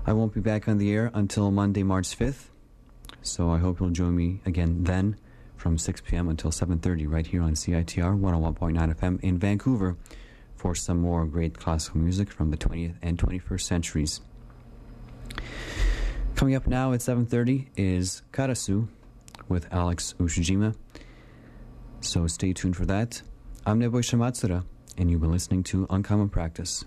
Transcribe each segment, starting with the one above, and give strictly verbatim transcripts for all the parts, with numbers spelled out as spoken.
I won't be back on the air until Monday, March fifth, so I hope you'll join me again then from six p.m. until seven thirty right here on C I T R one oh one point nine F M in Vancouver for some more great classical music from the twentieth and twenty-first centuries. Coming up now at seven thirty is Karasu with Alex Ushijima, so stay tuned for that. I'm Neboi Shamatsura, and you've been listening to Uncommon Practice.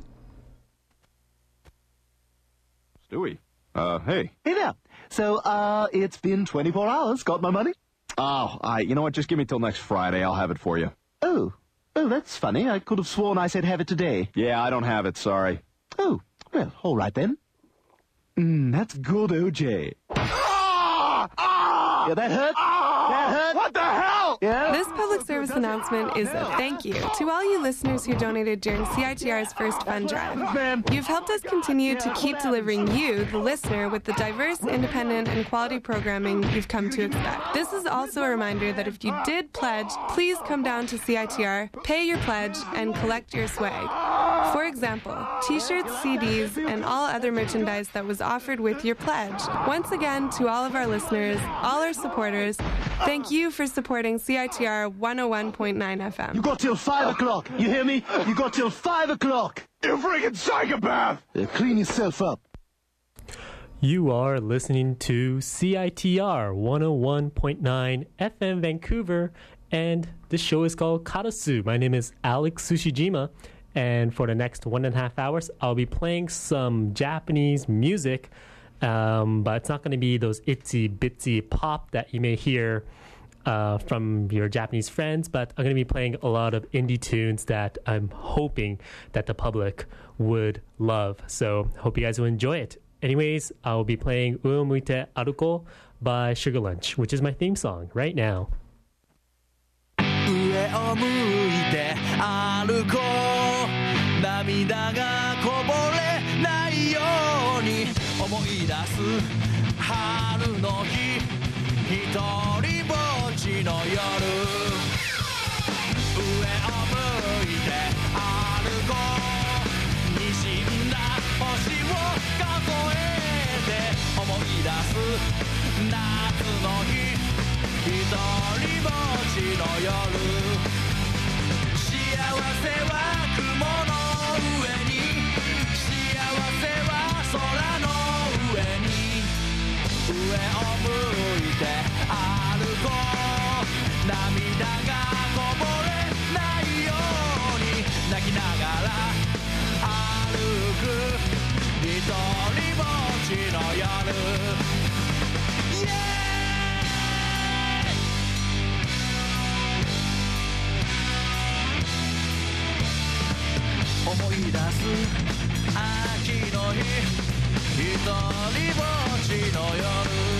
Stewie, uh, hey. Hey there. So, uh, it's been twenty-four hours. Got my money? Oh, I, you know what, just give me till next Friday, I'll have it for you. Oh. Oh, that's funny. I could have sworn I said have it today. Yeah, I don't have it, sorry. Oh, well, all right then. Mmm, that's good, O J. Ah! Ah! Yeah, that hurt? Ah! That hurt? What the hell? Yeah? This public service announcement is a thank you to all you listeners who donated during C I T R's first fund drive. You've helped us continue to keep delivering you, the listener, with the diverse, independent, and quality programming you've come to expect. This is also a reminder that if you did pledge, please come down to C I T R, pay your pledge, and collect your swag. For example, t-shirts, C Ds, and all other merchandise that was offered with your pledge. Once again, to all of our listeners, all our supporters, thank you for supporting C I T R one oh one point nine F M. You got till five o'clock. You hear me? You got till five o'clock. You freaking psychopath! Uh, clean yourself up. You are listening to C I T R one oh one point nine F M Vancouver, and the show is called Karasu. My name is Alex Sushijima, and for the next one and a half hours, I'll be playing some Japanese music, um, but it's not going to be those itsy bitsy pop that you may hear uh, from your Japanese friends, but I'm going to be playing a lot of indie tunes that I'm hoping that the public would love. So hope you guys will enjoy it. Anyways, I'll be playing Uo Muite Aruko by Sugar Lunch, which is my theme song right now. 上を向いて歩こう涙がこぼれないように思い出す春の日一人ぼっちの夜上を向いて歩こうにじんだ星を数えて思い出す夏の日一人ぼっちの夜幸せは雲の上に幸せは空の上に上を向いて歩こう涙がこぼれないように泣きながら歩く一人ぼっちの夜思い出す秋の日一人ぼっちの夜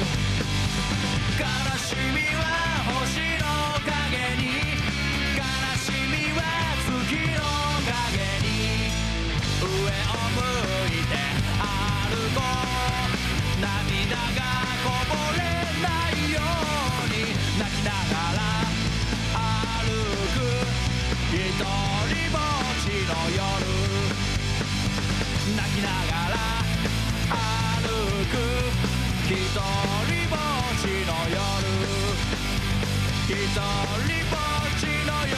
悲しみは星の影に悲しみは月の影に上を向いて歩こう涙がこぼれないように泣きながら歩く一人ぼっちの夜泣きながら歩く一人ぼっちの夜一人ぼっちの夜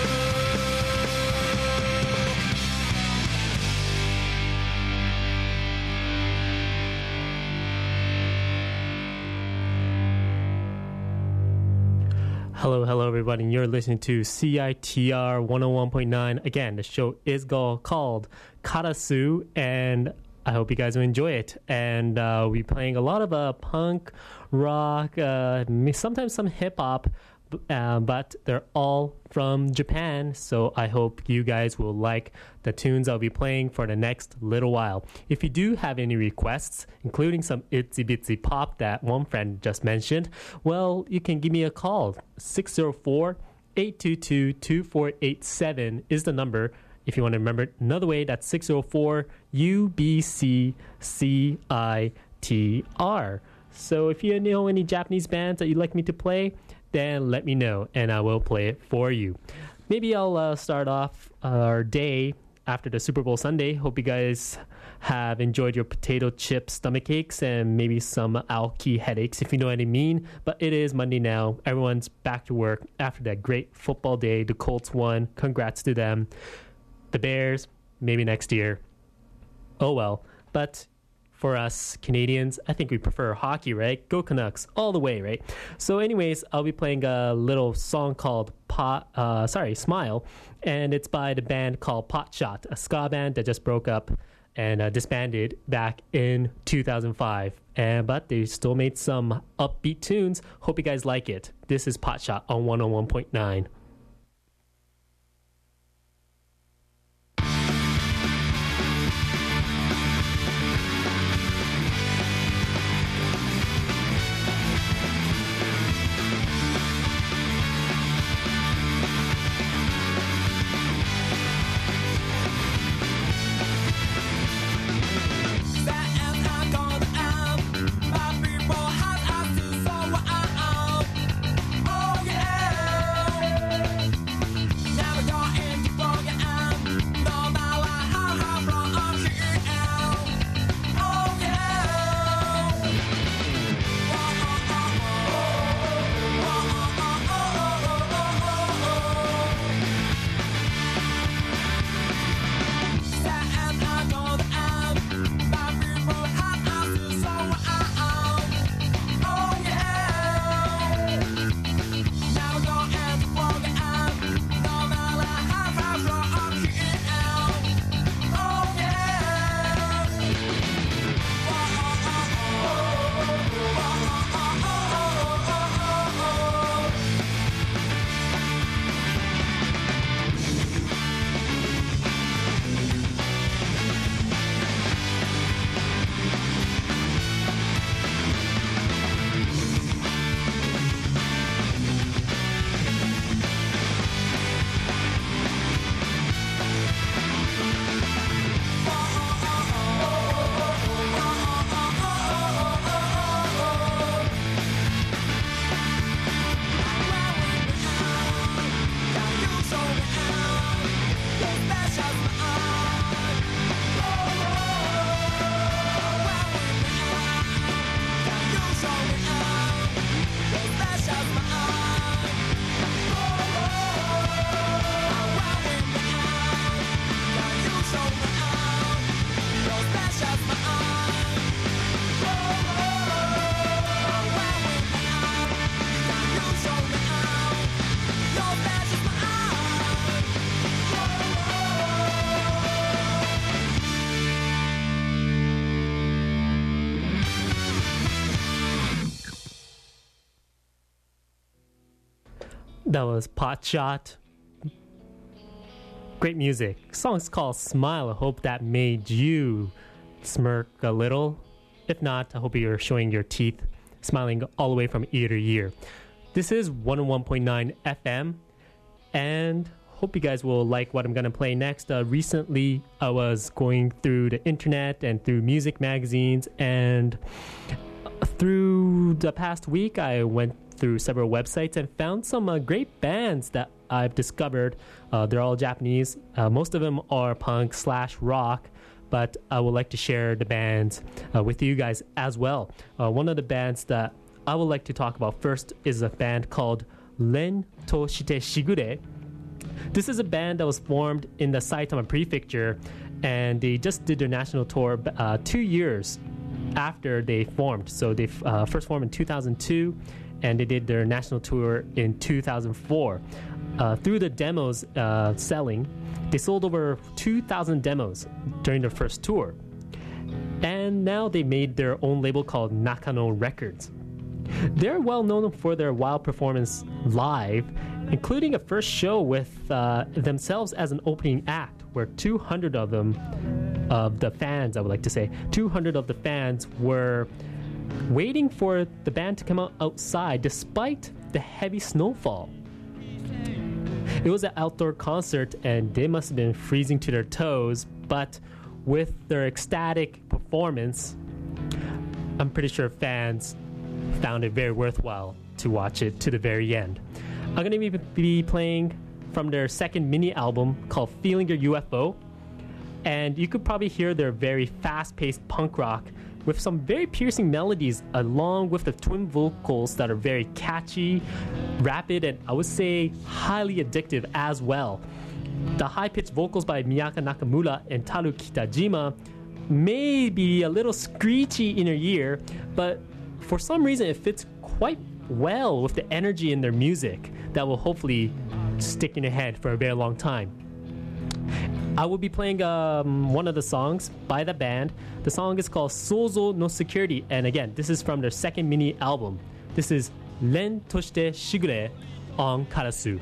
Hello, hello, everybody. You're listening to C I T R one oh one point nine. Again, the show is called Karasu, and I hope you guys will enjoy it. And uh, we're playing a lot of uh, punk, rock, uh, sometimes some hip-hop, uh, but they're all from Japan. So I hope you guys will like the tunes I'll be playing for the next little while. If you do have any requests, including some itsy bitsy pop that one friend just mentioned, well, you can give me a call. six oh four, eight two two, two four eight seven is the number. If you want to remember it another way, that's six oh four U B C C I T R. So if you know any Japanese bands that you'd like me to play, then let me know and I will play it for you. Maybe I'll uh, start off our day after the Super Bowl Sunday. Hope you guys have enjoyed your potato chip stomach aches and maybe some Aoki headaches, if you know what I mean. But it is Monday now. Everyone's back to work after that great football day. The Colts won. Congrats to them. The Bears, maybe next year. Oh well. But for us Canadians, I think we prefer hockey, right? Go Canucks all the way, right? So anyways, I'll be playing a little song called Pot, uh, sorry, Smile, and it's by the band called Pot Shot, a ska band that just broke up and uh, disbanded back in two thousand five. And but they still made some upbeat tunes. Hope you guys like it. This is Pot Shot on one oh one point nine. That was Pot Shot. Great music. Song's called Smile. I hope that made you smirk a little. If not, I hope you're showing your teeth, smiling all the way from ear to ear. This is one oh one point nine F M, and hope you guys will like what I'm going to play next. Uh, recently, I was going through the internet and through music magazines, and through the past week, I went through several websites and found some uh, great bands that I've discovered. Uh, they're all Japanese. Uh, most of them are punk slash rock, but I would like to share the bands uh, with you guys as well. Uh, one of the bands that I would like to talk about first is a band called Ren to Shite Shigure. This is a band that was formed in the Saitama Prefecture, and they just did their national tour uh, two years after they formed. So they uh, first formed in two thousand two, and they did their national tour in two thousand four. Uh, through the demos uh, selling, they sold over two thousand demos during their first tour. And now they made their own label called Nakano Records. They're well known for their wild performance live, including a first show with uh, themselves as an opening act, where two hundred of them, of the fans, I would like to say, two hundred of the fans were waiting for the band to come out outside despite the heavy snowfall. It was an outdoor concert, and they must have been freezing to their toes, but with their ecstatic performance, I'm pretty sure fans found it very worthwhile to watch it to the very end. I'm going to be playing from their second mini album called Feeling Your U F O. And you could probably hear their very fast-paced punk rock with some very piercing melodies along with the twin vocals that are very catchy, rapid, and I would say highly addictive as well. The high-pitched vocals by Miyaka Nakamura and Taru Kitajima may be a little screechy in your ear, but for some reason it fits quite well with the energy in their music that will hopefully stick in your head for a very long time. I will be playing um, one of the songs by the band. The song is called Sozo no Security, and again, this is from their second mini album. This is Ren Toshite Shigure on Karasu.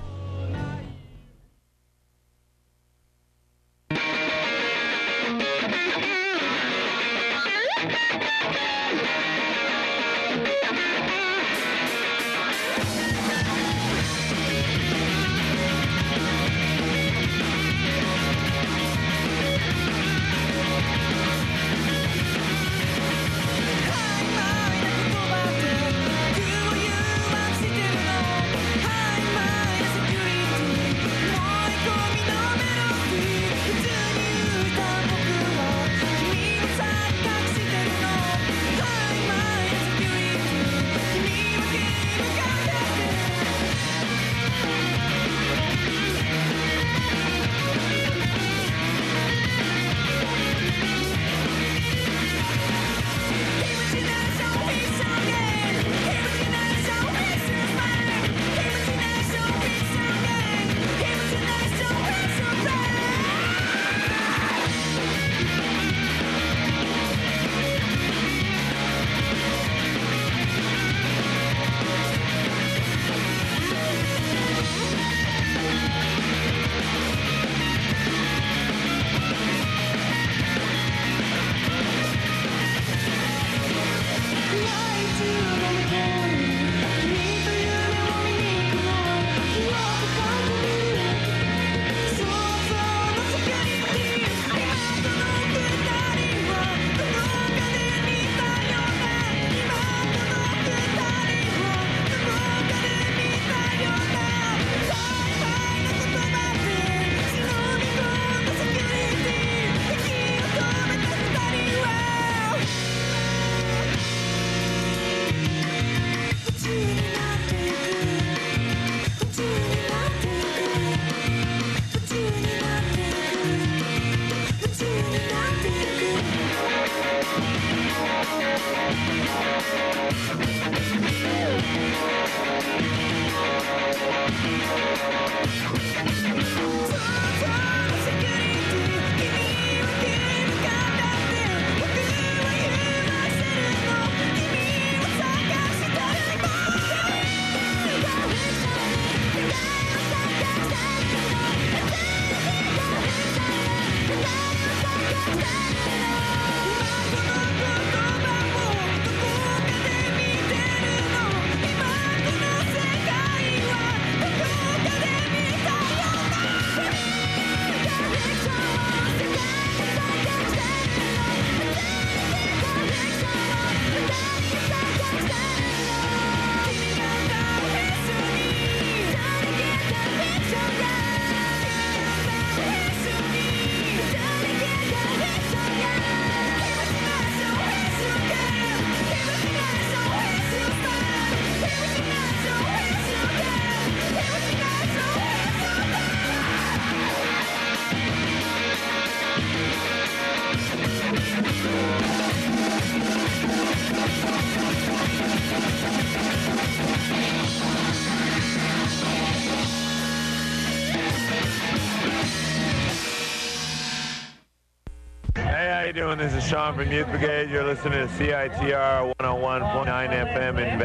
you doing? This is Sean from Youth Brigade. You're listening to C I T R one oh one point nine F M in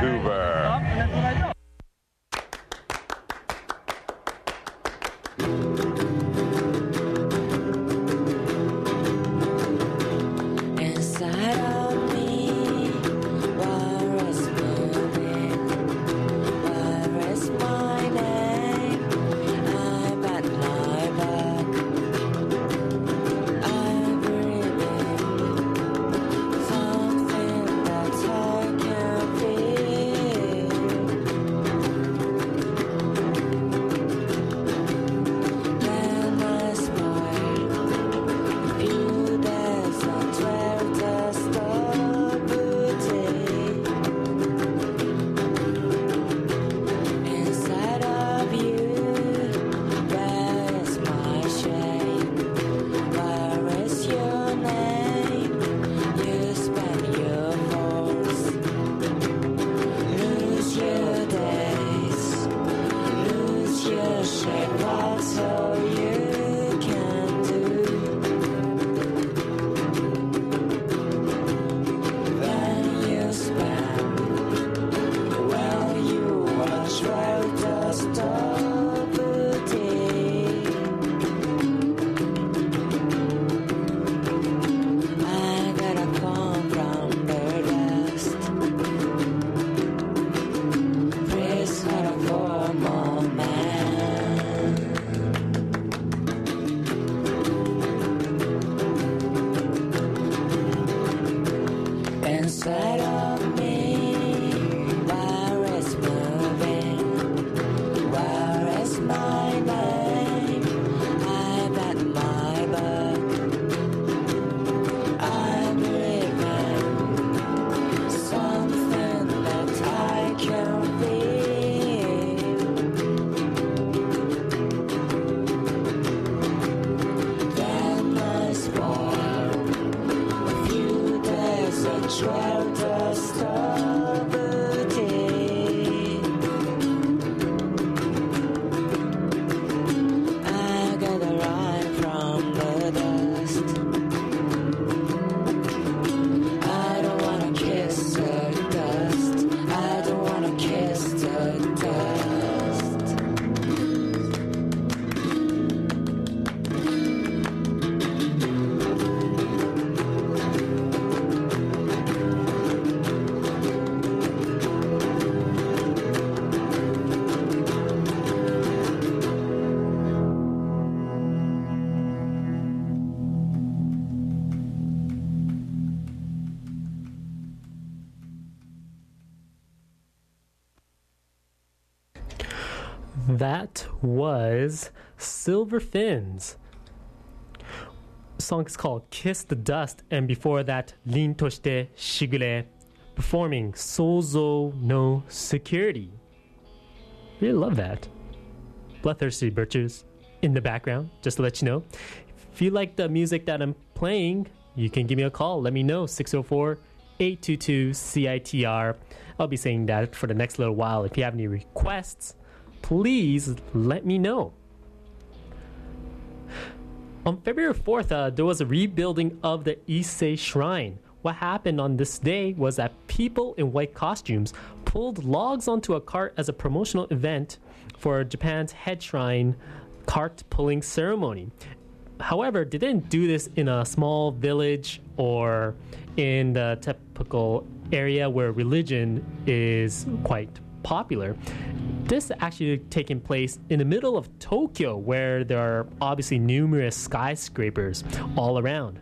Vancouver. inside of me. Where is moving? Where is my name? I'm at my back. I'm living something that I can feel. Then I spoil a few days of trail dust of a day. I got a ride from the dust. I don't wanna kiss the dust. I don't wanna kiss the dust. That was Silver Fins. The song is called Kiss the Dust, and before that, Rin Toshite Shigure performing Sozo no Security. Really love that. Bloodthirsty Birches in the background, just to let you know. If you like the music that I'm playing, you can give me a call. Let me know, six oh four, eight two two, C I T R. I'll be saying that for the next little while. If you have any requests, please let me know. On February fourth, uh, there was a rebuilding of the Issei Shrine. What happened on this day was that people in white costumes pulled logs onto a cart as a promotional event for Japan's head shrine cart pulling ceremony. However, they didn't do this in a small village or in the typical area where religion is quite popular. This actually taking place in the middle of Tokyo, where there are obviously numerous skyscrapers all around.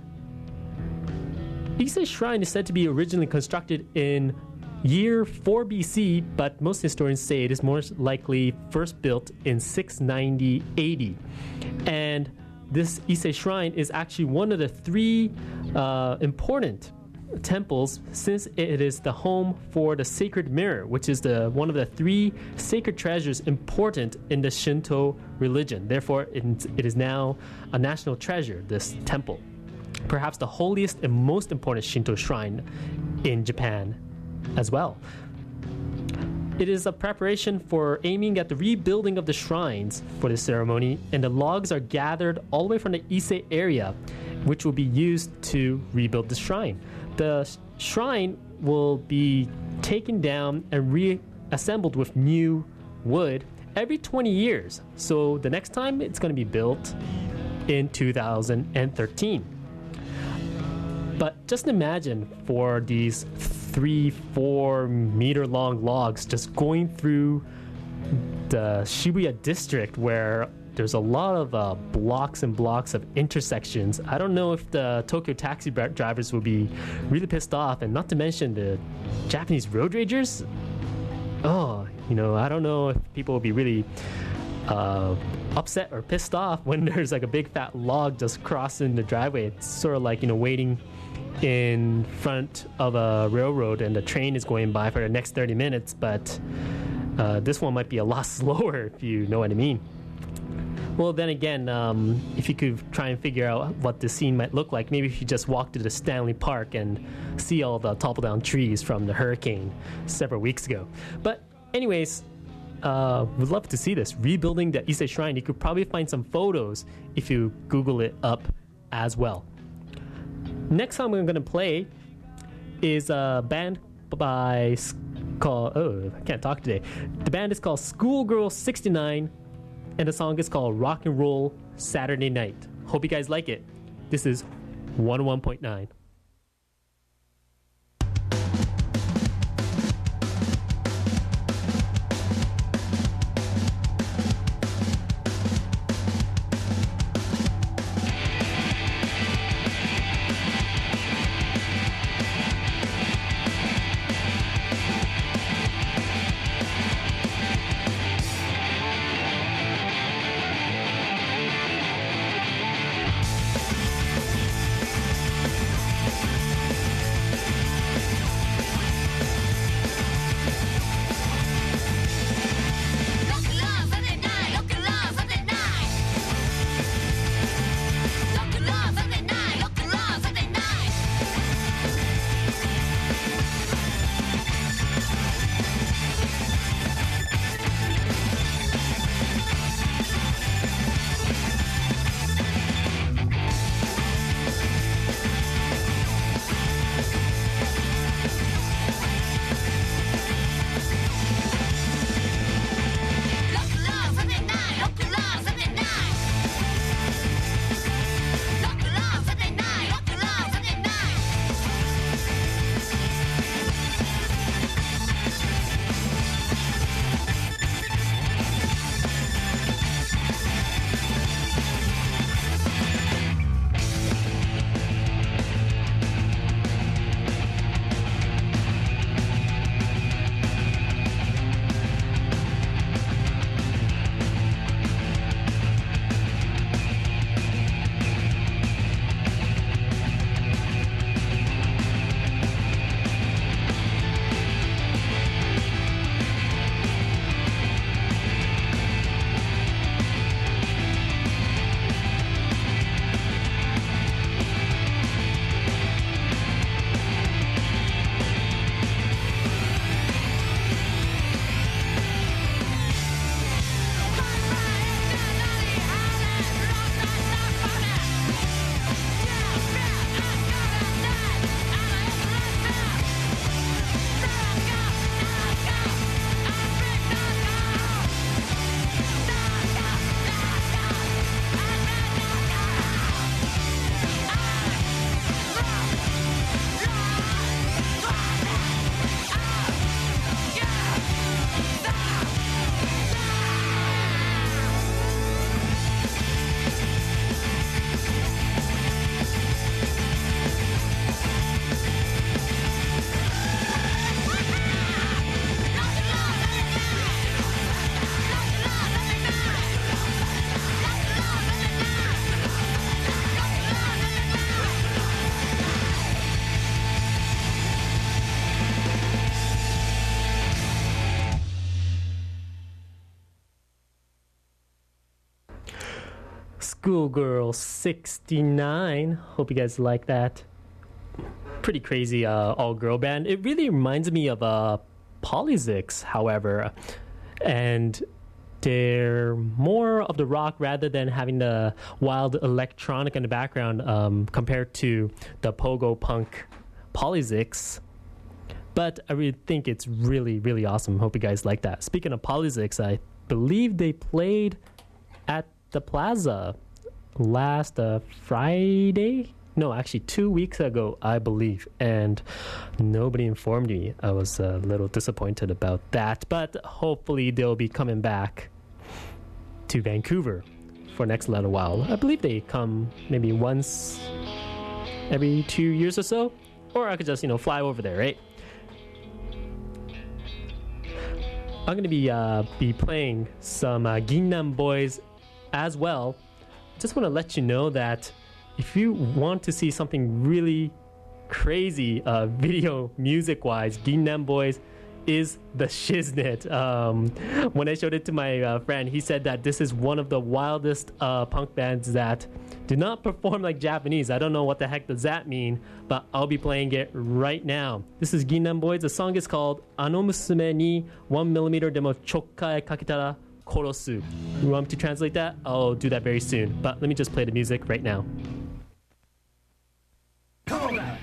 Issei Shrine is said to be originally constructed in year four B C, but most historians say it is more likely first built in six ninety A D. And this Issei Shrine is actually one of the three uh, important temples, since it is the home for the sacred mirror, which is the one of the three sacred treasures important in the Shinto religion. Therefore, it, it is now a national treasure, this temple. Perhaps the holiest and most important Shinto shrine in Japan as well. It is a preparation for aiming at the rebuilding of the shrines for the ceremony, and the logs are gathered all the way from the Issei area, which will be used to rebuild the shrine. The shrine will be taken down and reassembled with new wood every twenty years. So the next time it's going to be built in two thousand thirteen. But just imagine for these three, four meter long logs just going through the Shibuya district, where there's a lot of uh, blocks and blocks of intersections. I don't know if the Tokyo taxi drivers will be really pissed off, and not to mention the Japanese road ragers. Oh, you know, I don't know if people will be really uh, upset or pissed off when there's like a big fat log just crossing the driveway. It's sort of like, you know, waiting in front of a railroad and the train is going by for the next thirty minutes, but uh, this one might be a lot slower, if you know what I mean. Well, then again, um, if you could try and figure out what the scene might look like, maybe if you just walk to the Stanley Park and see all the topple-down trees from the hurricane several weeks ago. But anyways, uh, would love to see this. Rebuilding the Issei Shrine. You could probably find some photos if you Google it up as well. Next song I'm going to play is a band by called, oh, I can't talk today. The band is called Schoolgirl sixty-nine, and the song is called Rock and Roll Saturday Night. Hope you guys like it. This is one oh one point nine. Schoolgirl sixty-nine. Hope you guys like that. Pretty crazy uh, all-girl band. It really reminds me of uh, Polyzix, however. And they're more of the rock rather than having the wild electronic in the background um, compared to the pogo punk Polyzix. But I really think it's really, really awesome. Hope you guys like that. Speaking of Polyzix, I believe they played at the Plaza last uh, Friday? No, actually two weeks ago, I believe. And nobody informed me. I was a little disappointed about that. But hopefully they'll be coming back to Vancouver for next little while. I believe they come maybe once every two years or so. Or I could just, you know, fly over there, right? I'm going to be uh, be playing some uh, Ginnan Boys as well. Just want to let you know that if you want to see something really crazy uh, video music-wise, Ginnan Boys is the shiznit. Um, when I showed it to my uh, friend, he said that this is one of the wildest uh, punk bands that do not perform like Japanese. I don't know what the heck does that mean, but I'll be playing it right now. This is Ginnan Boys. The song is called Ano Musume ni one millimeter demo chokkai kaketara korosu. You want me to translate that? I'll do that very soon. But let me just play the music right now. Come on.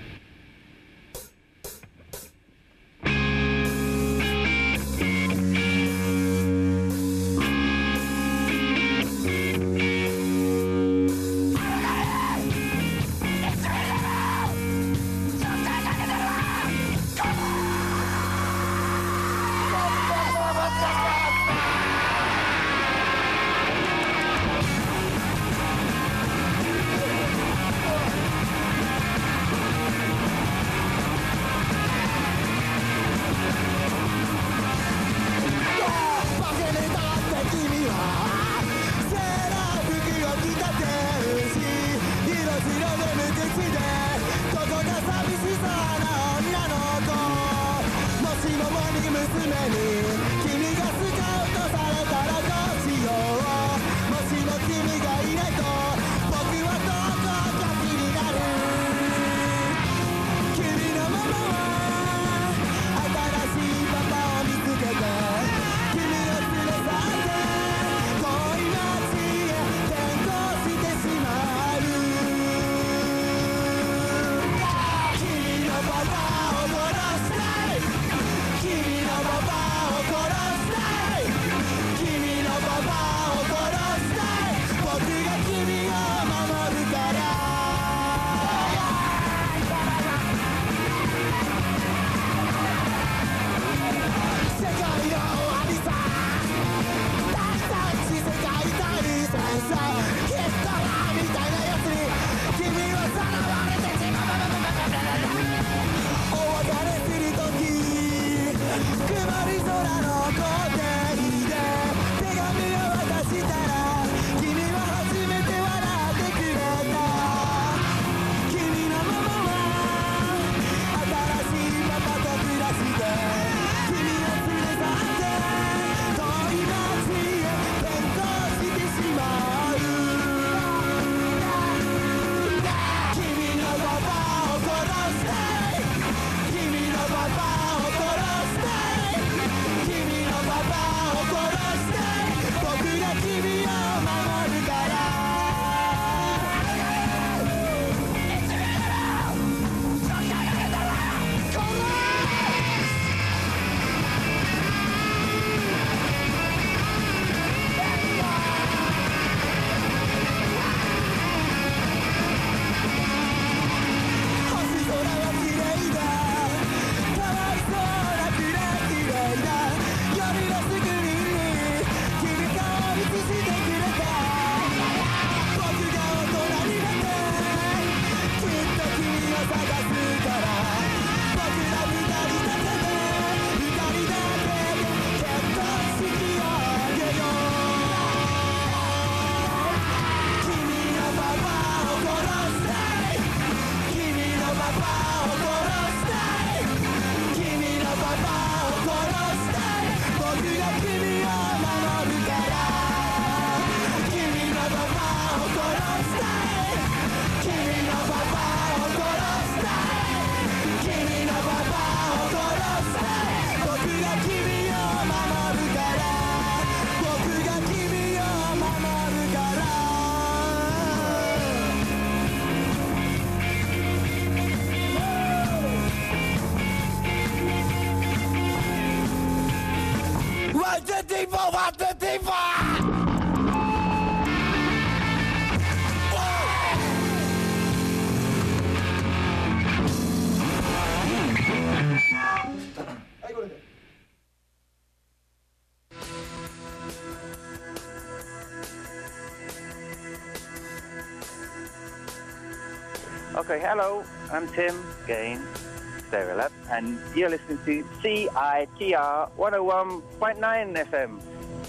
君のパパを殺して君 Okay, hello, I'm Tim Gain, Stereo Lab, and you're listening to C I T R one oh one point nine F M.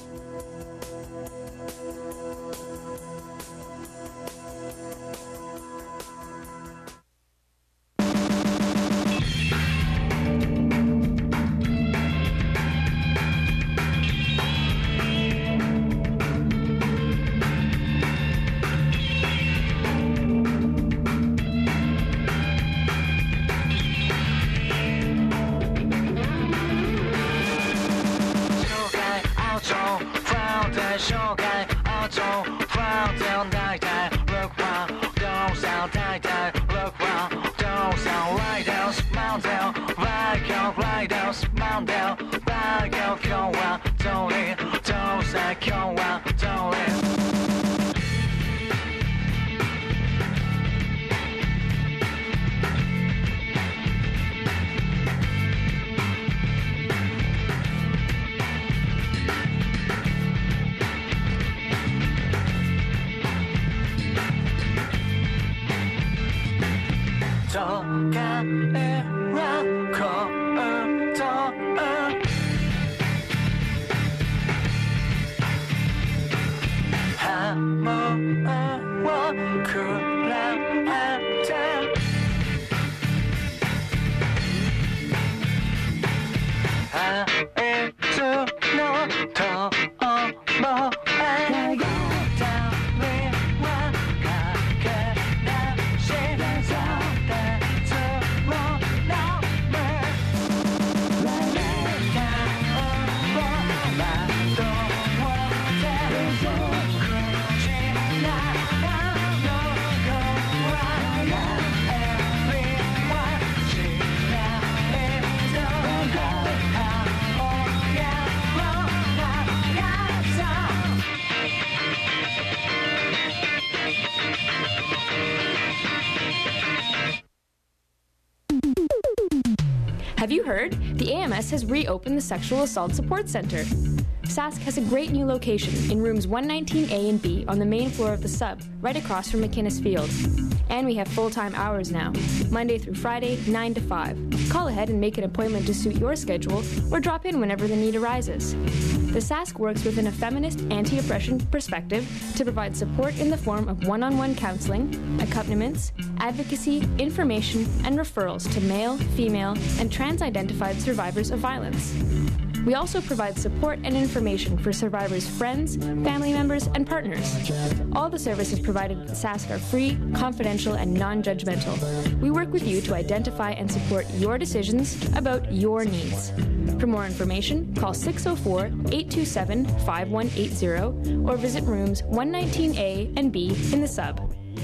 Have you heard? The A M S has reopened the Sexual Assault Support Center. Sask has a great new location in rooms one nineteen A and B on the main floor of the sub, right across from McInnes Field. And we have full-time hours now, Monday through Friday, nine to five. Call ahead and make an appointment to suit your schedule, or drop in whenever the need arises. The Sask works within a feminist anti-oppression perspective to provide support in the form of one-on-one counseling, accompaniments, advocacy, information, and referrals to male, female, and trans-identified survivors of violence. We also provide support and information for survivors' friends, family members, and partners. All the services provided at the Sask are free, confidential, and non-judgmental. We work with you to identify and support your decisions about your needs. For more information, call six oh four, eight two seven, five one eight zero or visit rooms one nineteen A and B in the sub.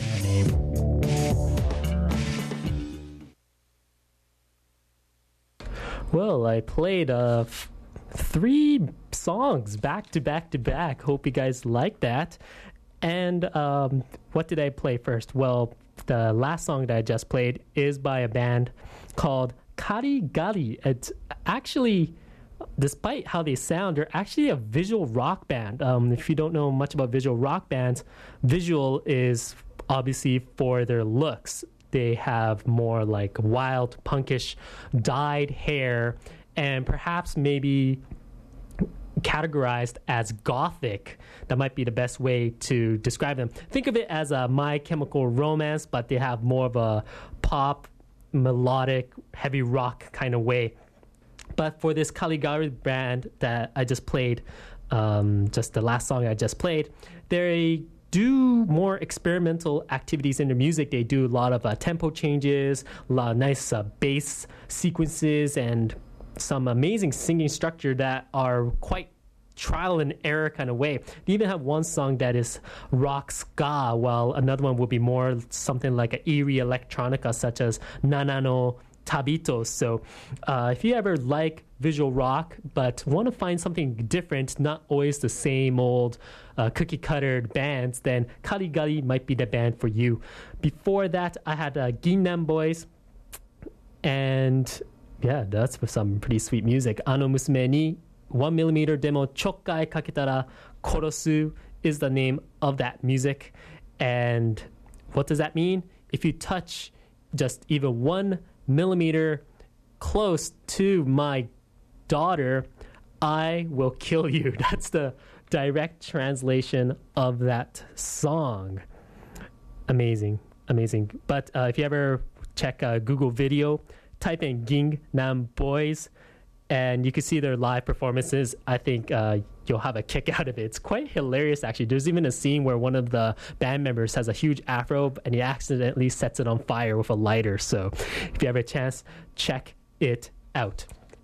Well, I played uh, f- three songs back to back to back. Hope you guys like that. And um, what did I play first? Well, the last song that I just played is by a band called Kari Gali. It's actually, despite how they sound, they're actually a visual rock band. Um, if you don't know much about visual rock bands, visual is obviously for their looks. They have more like wild, punkish, dyed hair, and perhaps maybe categorized as gothic. That might be the best way to describe them. Think of it as a My Chemical Romance, but they have more of a pop, melodic, heavy rock kind of way. But for this Caligari band that I just played, um, just the last song I just played, they do more experimental activities in their music. They do a lot of uh, tempo changes, a lot of nice uh, bass sequences, and some amazing singing structure that are quite trial and error kind of way. They even have one song that is rock ska, while another one will be more something like an eerie electronica, such as Nanano Tabitos. So uh, if you ever like visual rock but want to find something different, not always the same old uh, cookie cutter bands, then Caligari might be the band for you. Before that, I had uh, Ginnan Boys, and yeah, that's some pretty sweet music. Ano musume ni one millimeter demo chokkai kaketara korosu is the name of that music. And what does that mean? If you touch just even one millimeter close to my daughter, I will kill you. That's the direct translation of that song. Amazing, amazing. But uh, if you ever check uh, Google Video, type in Gangnam Boys, and you can see their live performances. I think uh, you'll have a kick out of it. It's quite hilarious, actually. There's even a scene where one of the band members has a huge afro, and he accidentally sets it on fire with a lighter. So if you have a chance, check it out.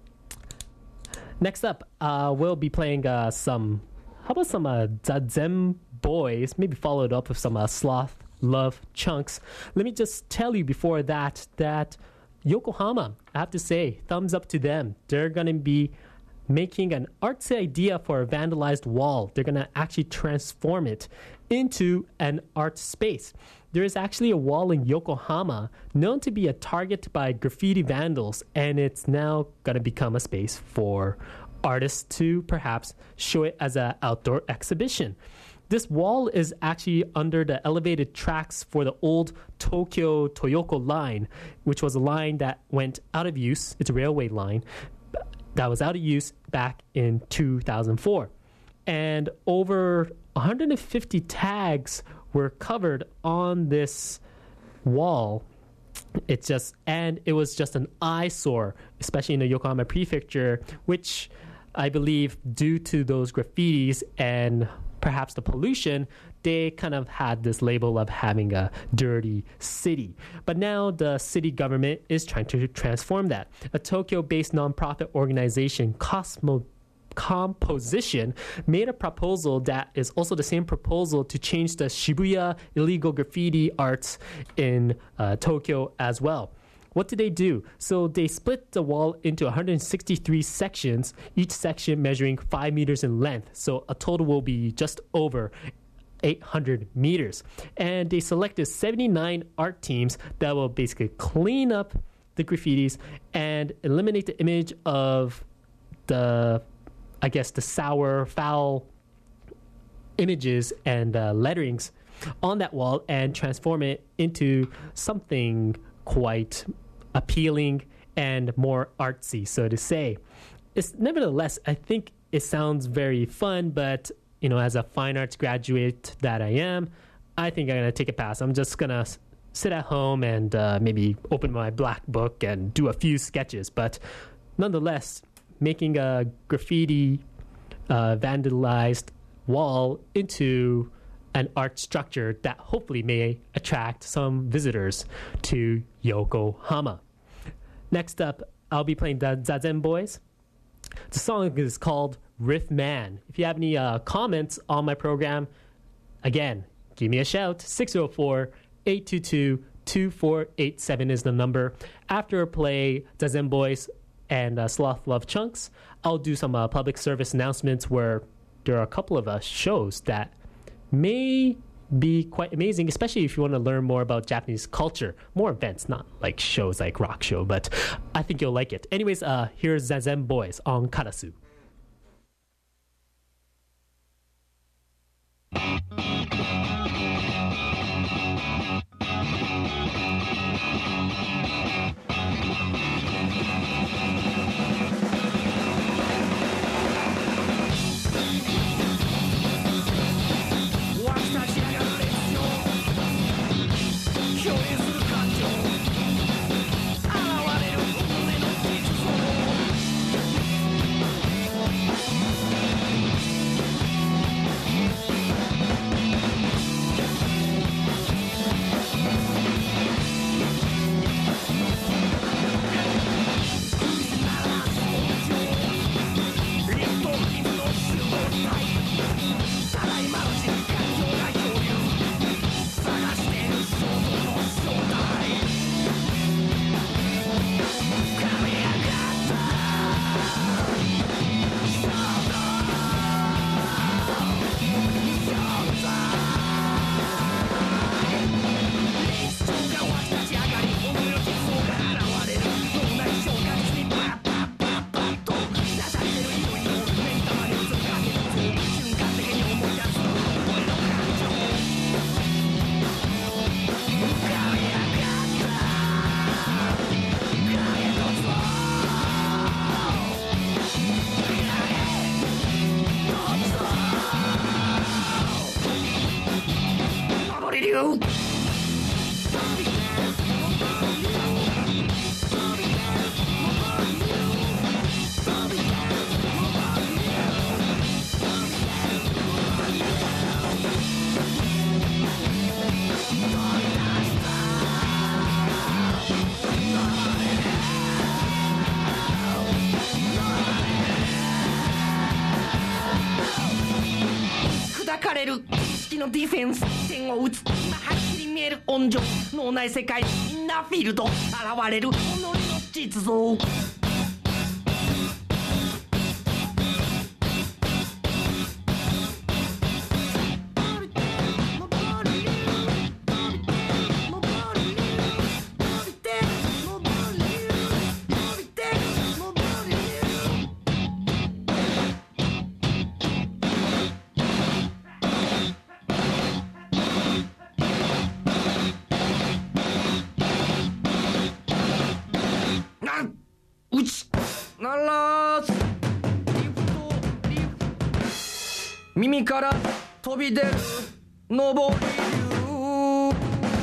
Next up, uh, we'll be playing uh, some, how about some uh, Zazen Boys, maybe followed up with some uh, Sloth Love Chunks. Let me just tell you before that, that Yokohama, I have to say, thumbs up to them. They're going to be making an artsy idea for a vandalized wall. They're going to actually transform it into an art space. There is actually a wall in Yokohama known to be a target by graffiti vandals, and it's now going to become a space for artists to perhaps show it as an outdoor exhibition. This wall is actually under the elevated tracks for the old Tokyo Toyoko line, which was a line that went out of use. It's a railway line that was out of use back in two thousand four. And over one hundred fifty tags were covered on this wall. It's just, and it was just an eyesore, especially in the Yokohama prefecture, which I believe due to those graffitis and perhaps the pollution, they kind of had this label of having a dirty city. But now the city government is trying to transform that. A Tokyo-based nonprofit organization, Cosmo Composition, made a proposal that is also the same proposal to change the Shibuya illegal graffiti arts in uh, Tokyo as well. What did they do? So they split the wall into one hundred sixty-three sections, each section measuring five meters in length. So a total will be just over eight hundred meters. And they selected seventy-nine art teams that will basically clean up the graffitis and eliminate the image of the, I guess, the sour, foul images and uh, letterings on that wall and transform it into something quite appealing and more artsy, so to say. It's nevertheless, I think it sounds very fun, but you know, as a fine arts graduate that I am, I think I'm gonna take a pass. I'm just gonna sit at home and uh, maybe open my black book and do a few sketches. But nonetheless, making a graffiti uh, vandalized wall into an art structure that hopefully may attract some visitors to Yokohama. Next up, I'll be playing the Zazen Boys. The song is called Riff Man. If you have any uh, comments on my program, again, give me a shout. six oh four, eight two two, two four eight seven is the number. After I play Zazen Boys and uh, Sloth Love Chunks, I'll do some uh, public service announcements where there are a couple of uh, shows that may be quite amazing, especially if you want to learn more about Japanese culture. More events, not like shows like Rock Show, but I think you'll like it. Anyways, uh, here's Zazen Boys on Karasu. 「 る砕かれる意識のディフェンス点を打つ今はっきり見える温情脳内世界インナーフィールド現れる己の実像打ち鳴らすリフトリフト耳から飛び出る上り流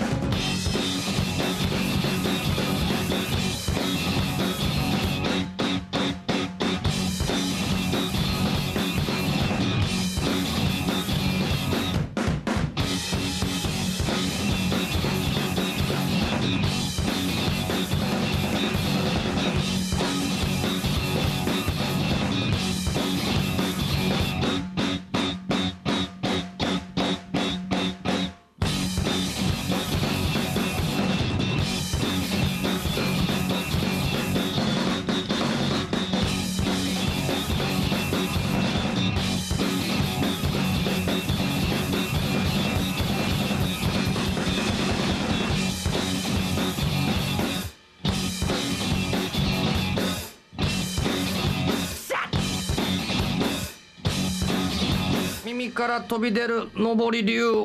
耳から飛び出る上り流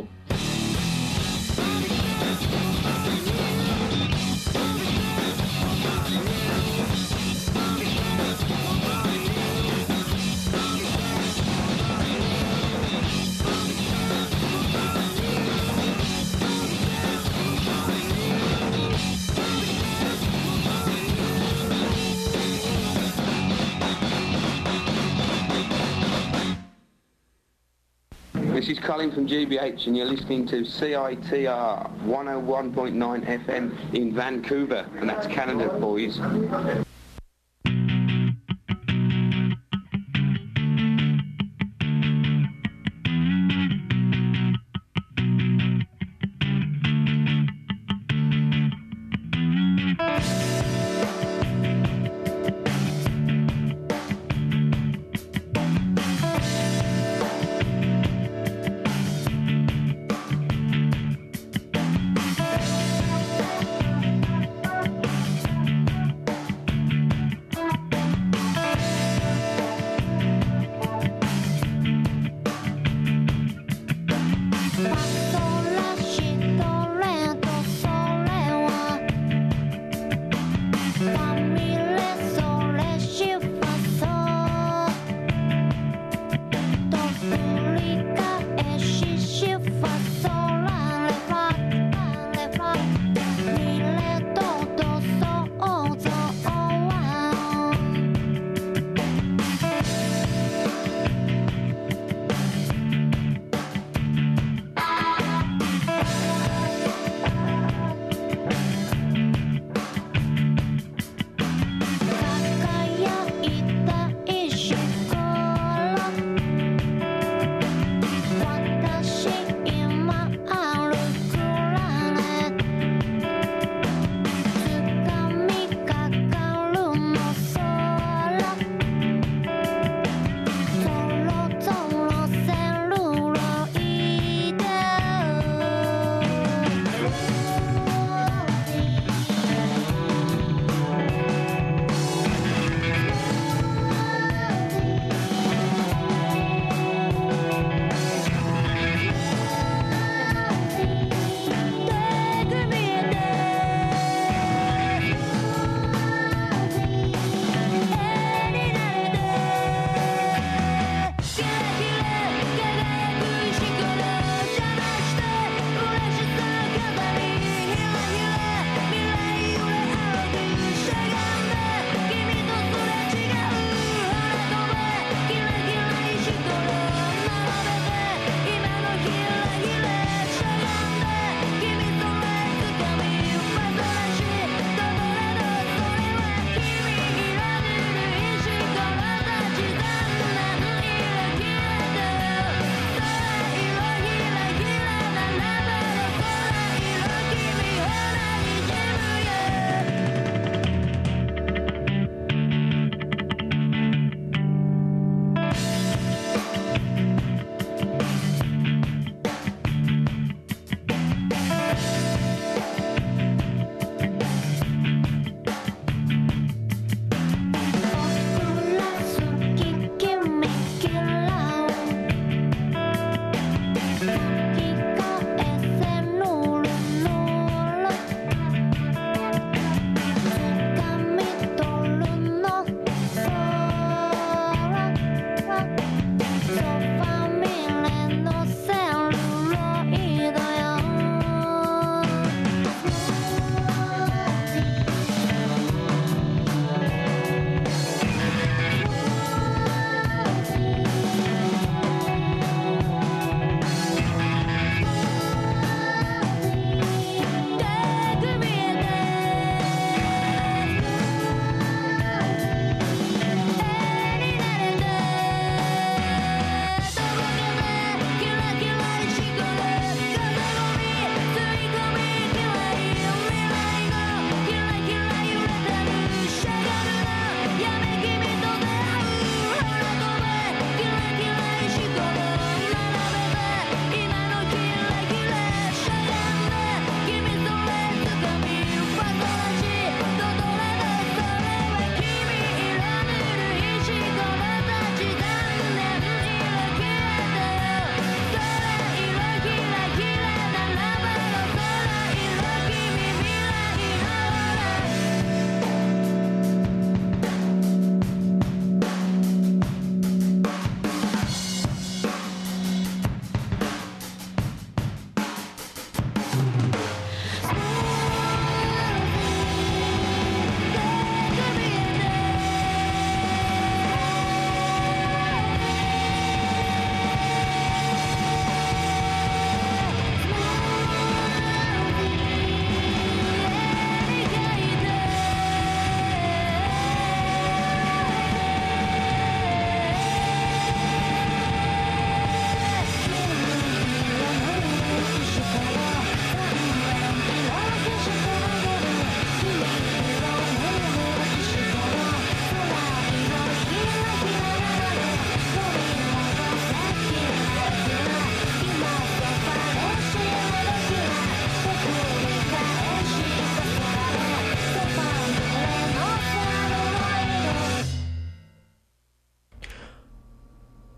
This is Colin from G B H and you're listening to C I T R one oh one point nine F M in Vancouver, and that's Canada, boys.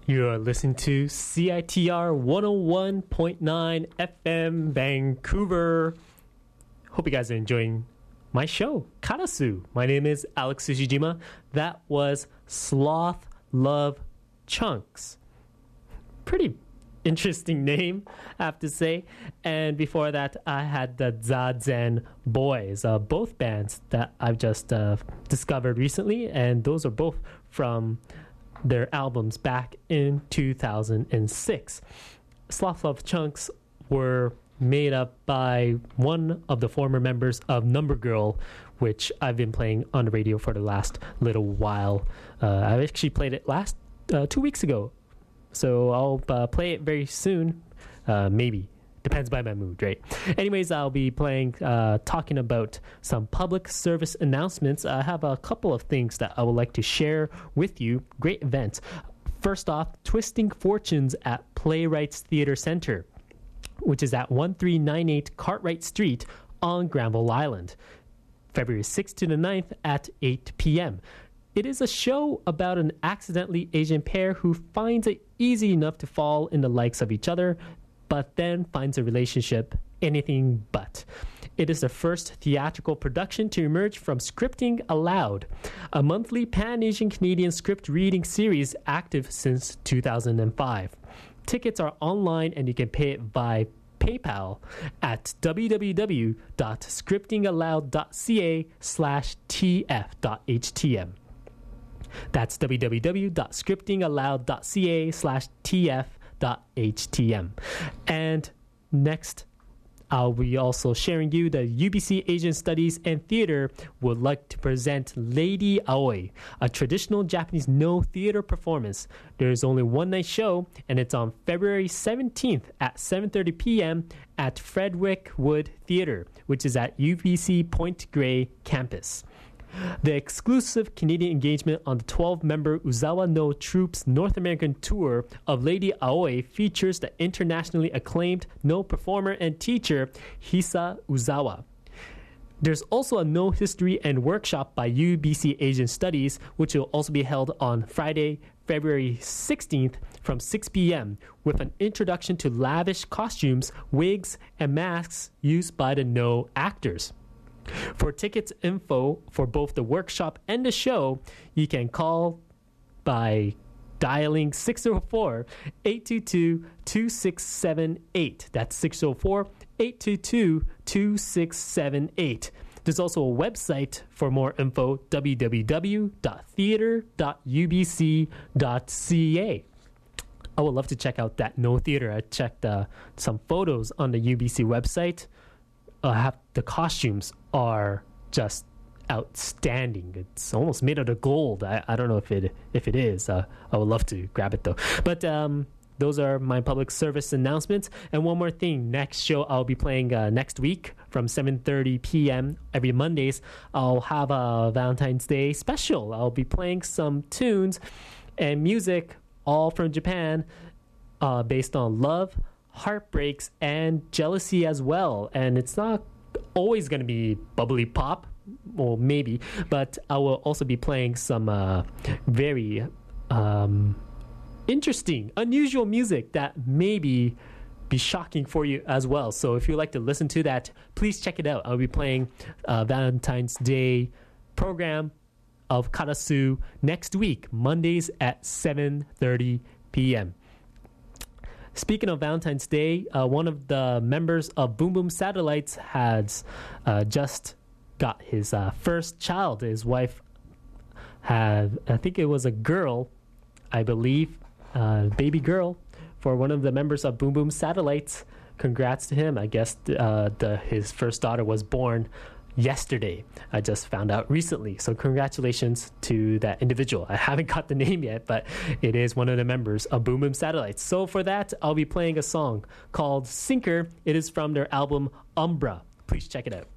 You're listening to C I T R one oh one point nine F M Vancouver. Hope you guys are enjoying my show, Karasu. My name is Alex Tsushijima. That was Sloth Love Chunks. Pretty interesting name, I have to say. And before that, I had the Zazen Boys, uh, both bands that I've just uh, discovered recently. And those are both from their albums back in two thousand six. Sloth Love Chunks were made up by one of the former members of Number Girl, which I've been playing on the radio for the last little while. Uh, I actually played it last uh, two weeks ago, so I'll uh, play it very soon, uh, maybe. Depends by my mood, right? Anyways, I'll be playing, uh, talking about some public service announcements. I have a couple of things that I would like to share with you. Great events. First off, Twisting Fortunes at Playwrights Theatre Center, which is at thirteen ninety-eight Cartwright Street on Granville Island, February sixth to the ninth at eight p.m. It is a show about an accidentally Asian pair who finds it easy enough to fall in the likes of each other, but then finds a relationship anything but. It is the first theatrical production to emerge from Scripting Aloud, a monthly pan-Asian Canadian script reading series active since two thousand five. Tickets are online and you can pay it by PayPal at www.scriptingaloud.ca slash tf.htm. That's www.scriptingaloud.ca slash tf.htm. And next, I'll be also sharing you the U B C Asian Studies and Theater would like to present Lady Aoi, a traditional Japanese no theater performance. There is only one night show, and it's on February seventeenth at seven thirty p.m. at Frederick Wood Theater, which is at U B C Point Grey campus. The exclusive Canadian engagement on the twelve-member Uzawa no Troops North American tour of Lady Aoi features the internationally acclaimed no performer and teacher Hisa Uzawa. There's also a no history and workshop by U B C Asian Studies, which will also be held on Friday, February sixteenth from six p.m. with an introduction to lavish costumes, wigs, and masks used by the no actors. For tickets info for both the workshop and the show, you can call by dialing six oh four, eight two two, two six seven eight. That's six oh four, eight two two, two six seven eight. There's also a website for more info, w w w dot theater dot u b c dot c a. I would love to check out that no theater. I checked uh, some photos on the U B C website. Uh, have, the costumes are just outstanding. It's almost made out of gold. I, I don't know if it if it is. Uh, I would love to grab it though. But um, those are my public service announcements. And one more thing. Next show I'll be playing uh, next week from seven thirty p.m. every Mondays. I'll have a Valentine's Day special. I'll be playing some tunes and music all from Japan uh, based on love, heartbreaks, and jealousy as well. And it's not always going to be bubbly pop, or maybe, but I will also be playing some uh, very um, interesting, unusual music that maybe be shocking for you as well. So if you'd like to listen to that, please check it out. I'll be playing uh, Valentine's Day program of Karasu next week, Mondays at seven thirty p.m. Speaking of Valentine's Day, uh, one of the members of Boom Boom Satellites has uh, just got his uh, first child. His wife had, I think it was a girl, I believe, uh, baby girl, for one of the members of Boom Boom Satellites. Congrats to him. I guess uh, the, his first daughter was born yesterday. I just found out recently. So congratulations to that individual. I haven't got the name yet, but it is one of the members of Boom Boom Satellites. So for that, I'll be playing a song called Sinker. It is from their album Umbra. Please check it out.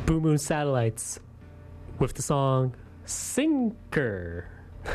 Boom Boom Satellites with the song Sinker.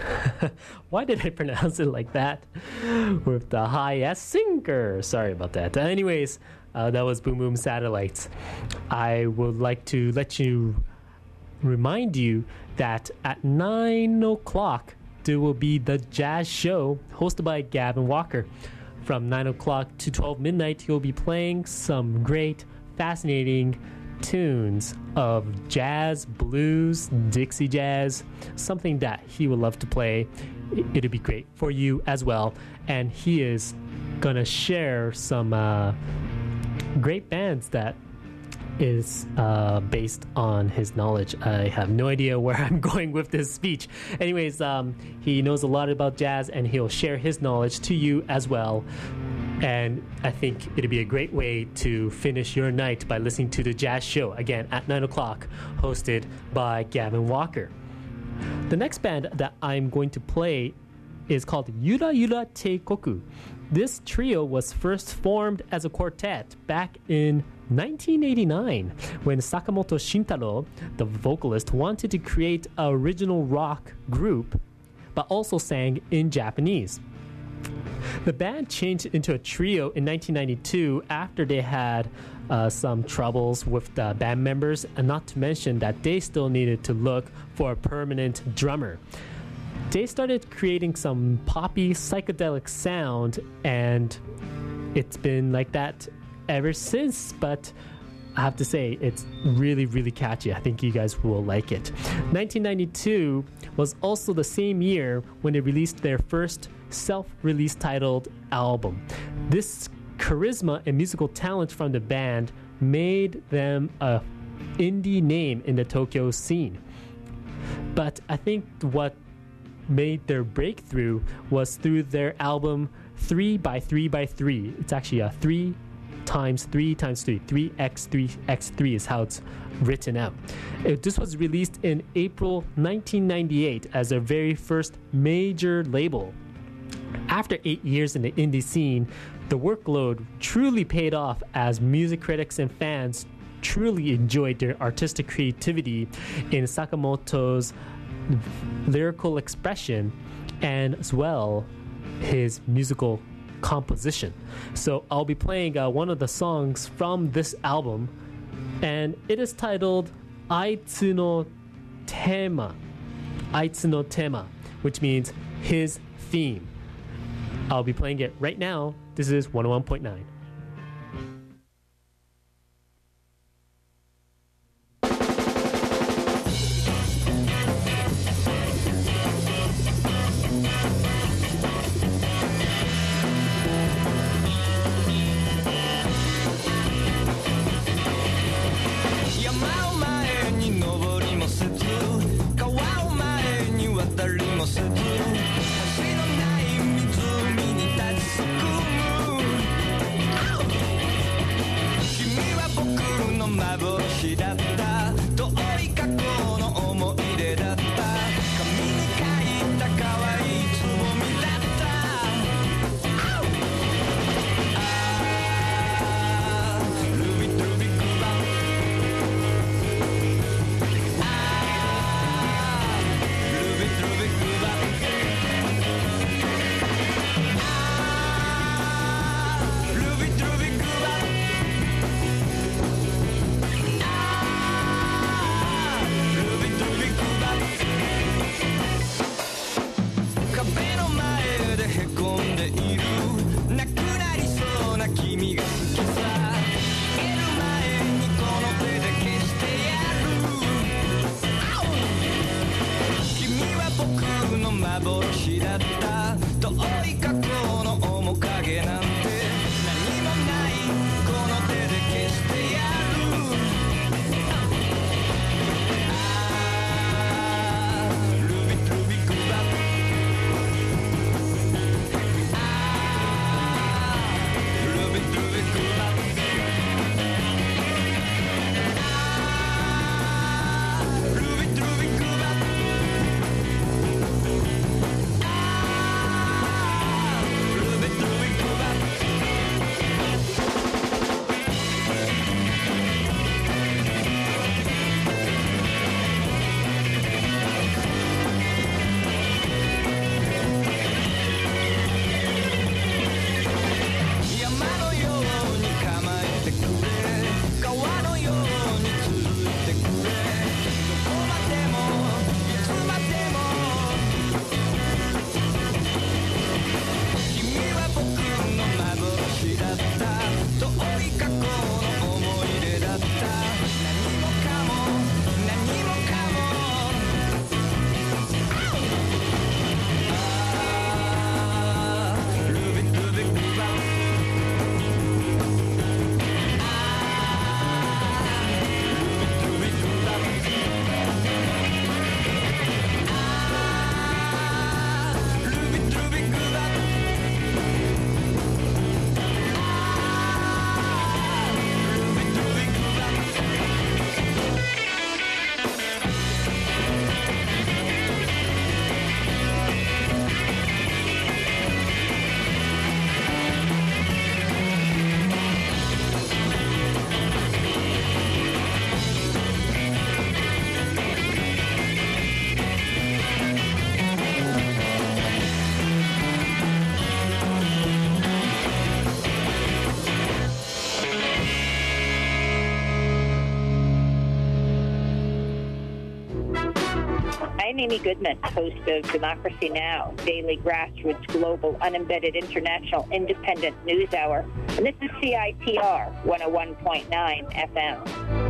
Why did I pronounce it like that? With the high S, Sinker. Sorry about that. Anyways, uh, that was Boom Boom Satellites. I would like to let you remind you that at nine o'clock there will be the Jazz Show hosted by Gavin Walker. From nine o'clock to twelve midnight, he'll be playing some great, fascinating tunes of jazz, blues, Dixie jazz, something that he would love to play. It'll be great for you as well. And he is gonna share some uh, great bands that is uh, based on his knowledge. I have no idea where I'm going with this speech. Anyways, um, he knows a lot about jazz and he'll share his knowledge to you as well. And I think it'll be a great way to finish your night by listening to the Jazz Show, again, at nine o'clock, hosted by Gavin Walker. The next band that I'm going to play is called Yura Yura Teikoku. This trio was first formed as a quartet back in nineteen eighty-nine when Sakamoto Shintaro, the vocalist, wanted to create an original rock group but also sang in Japanese. The band changed into a trio in nineteen ninety-two after they had uh, some troubles with the band members, and not to mention that they still needed to look for a permanent drummer. They started creating some poppy psychedelic sound, and it's been like that ever since, but I have to say it's really, really catchy. I think you guys will like it. nineteen ninety-two was also the same year when they released their first self-release titled album. This charisma and musical talent from the band made them a indie name in the Tokyo scene. But I think what made their breakthrough was through their album three by three by three. It's actually a three times three times three. three by three by three is how it's written out. It, this was released in April nineteen ninety-eight as their very first major label. After eight years in the indie scene, the workload truly paid off as music critics and fans truly enjoyed their artistic creativity in Sakamoto's lyrical expression and as well his musical composition. So I'll be playing uh, one of the songs from this album, and it is titled Aitsu no Tema. Aitsu no Tema, which means his theme. I'll be playing it right now. This is one oh one point nine. 幻だった遠い過去の面影なんて何もないこの手で消してやるあールビルビグバあールビルビグバ「 I'm Amy Goodman, host of Democracy Now!, daily grassroots, global, unembedded, international, independent news hour. And this is C I T R one oh one point nine F M.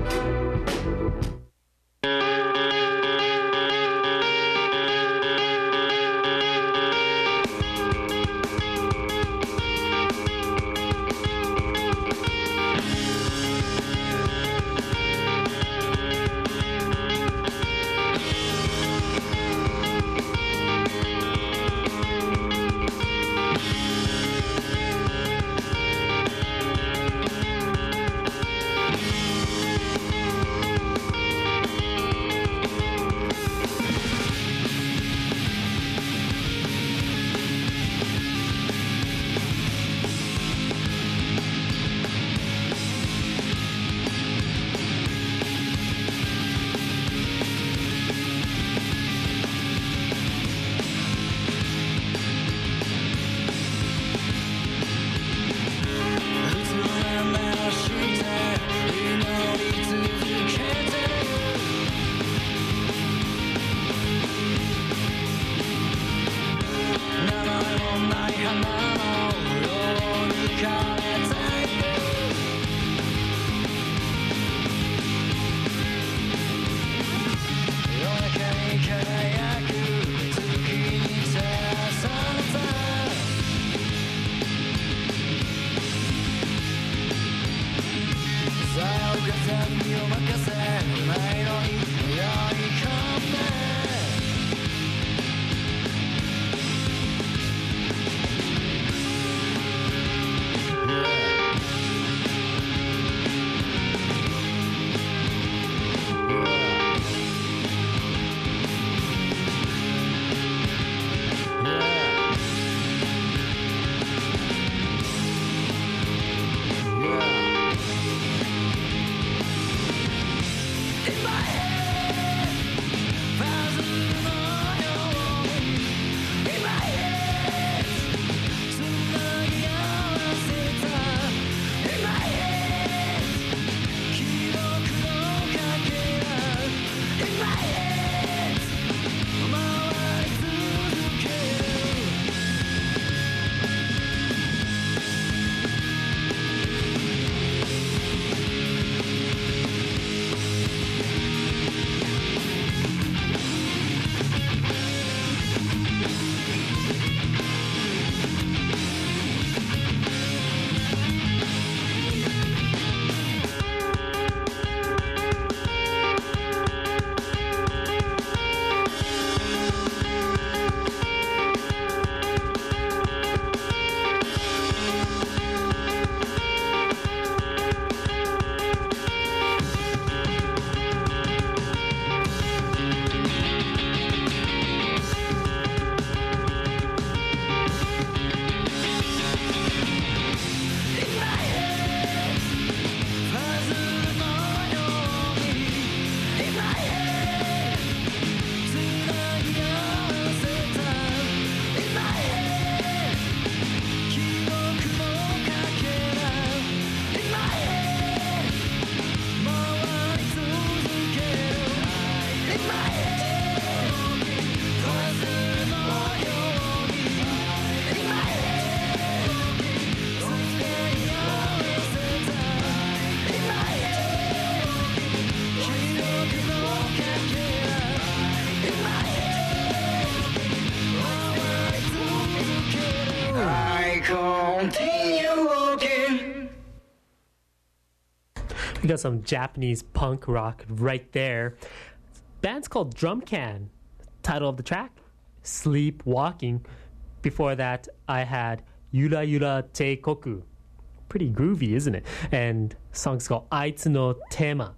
We got some Japanese punk rock right there. Band's called Drumcan. Title of the track, Sleepwalking. Before that, I had Yura Yura Teikoku. Pretty groovy, isn't it? And song's called Aitsu no Tema.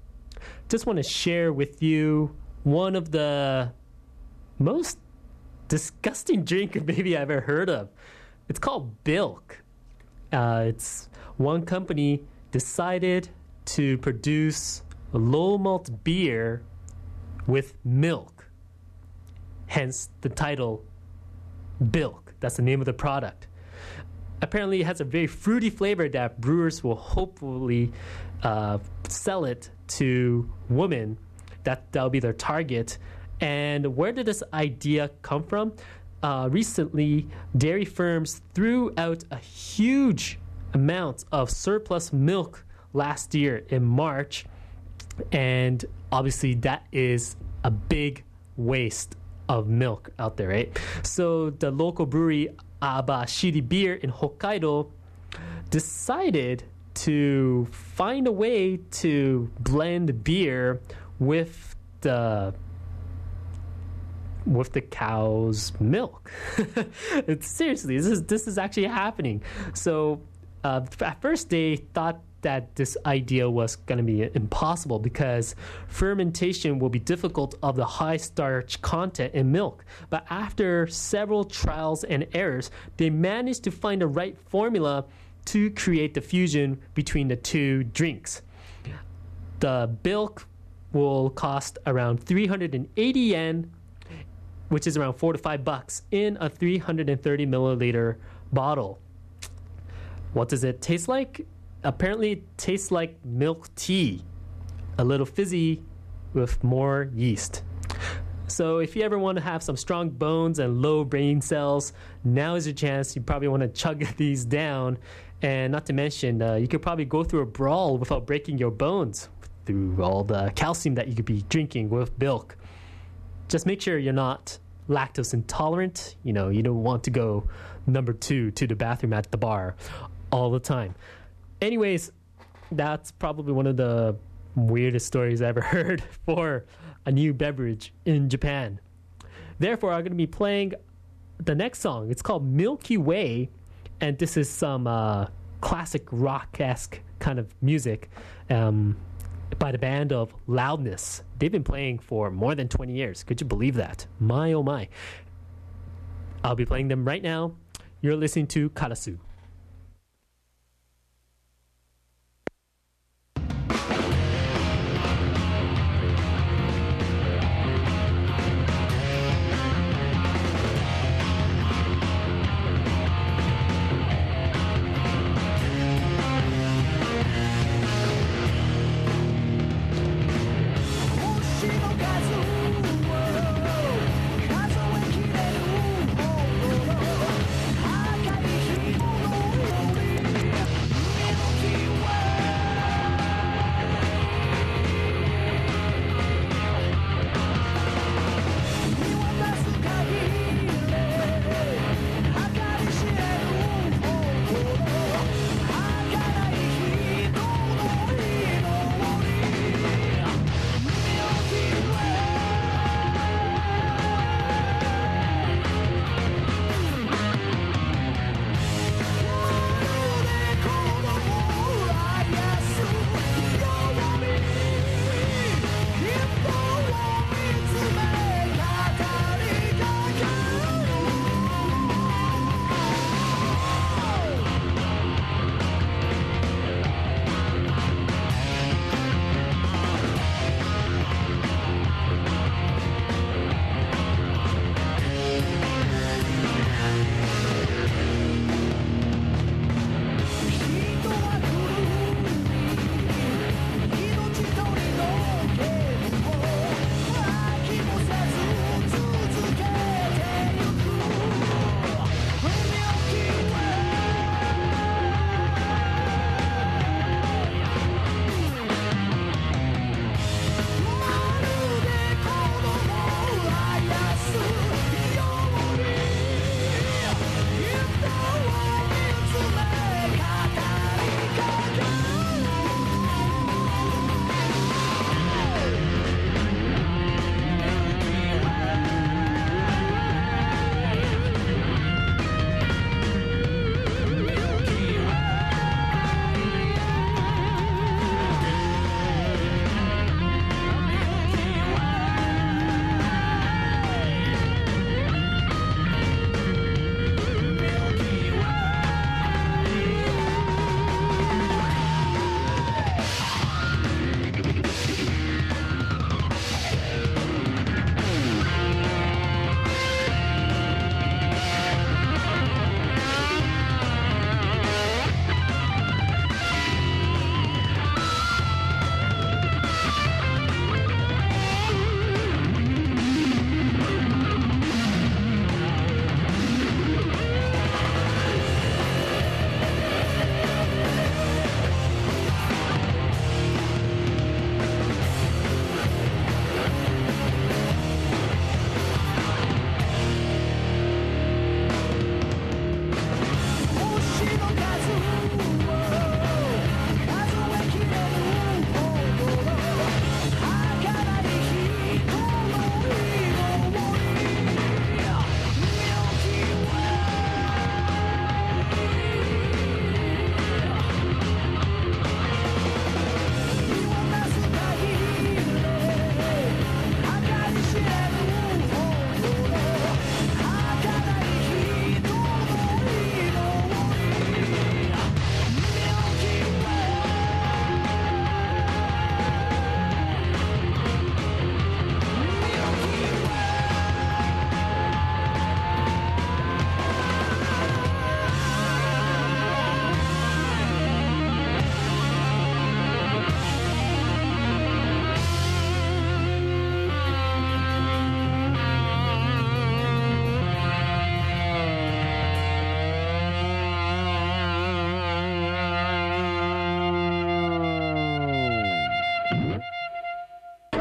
Just want to share with you one of the most disgusting drink maybe I've ever heard of. It's called Bilk. Uh, it's one company decided to produce a low malt beer with milk. Hence the title Bilk. That's the name of the product. Apparently it has a very fruity flavor that brewers will hopefully uh, sell it to women. That that'll be their target. And where did this idea come from? Uh, recently, dairy firms threw out a huge amount of surplus milk last year in March. And obviously, that is a big waste of milk out there, right? So the local brewery, Abashiri Beer in Hokkaido, decided to find a way to blend beer with the with the cow's milk. It's seriously, this is this is actually happening. So uh, at first they thought that this idea was going to be impossible because fermentation will be difficult of the high starch content in milk. But after several trials and errors, they managed to find the right formula to create the fusion between the two drinks. The milk will cost around three hundred eighty yen, which is around four to five bucks, in a three hundred thirty milliliter bottle. What does it taste like? Apparently it tastes like milk tea, a little fizzy with more yeast. So if you ever want to have some strong bones and low brain cells, now is your chance. You probably want to chug these down. And not to mention, uh, you could probably go through a brawl without breaking your bones through all the calcium that you could be drinking with milk. Just make sure you're not lactose intolerant. You know, you don't want to go number two to the bathroom at the bar all the time. Anyways, that's probably one of the weirdest stories I ever heard for a new beverage in Japan. Therefore, I'm going to be playing the next song. It's called Milky Way, and this is some uh, classic rock-esque kind of music um, by the band of Loudness. They've been playing for more than twenty years. Could you believe that? My, oh my. I'll be playing them right now. You're listening to Karasu. Thank you.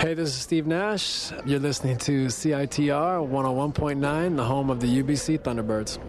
Hey, this is Steve Nash. You're listening to C I T R one oh one point nine, the home of the U B C Thunderbirds.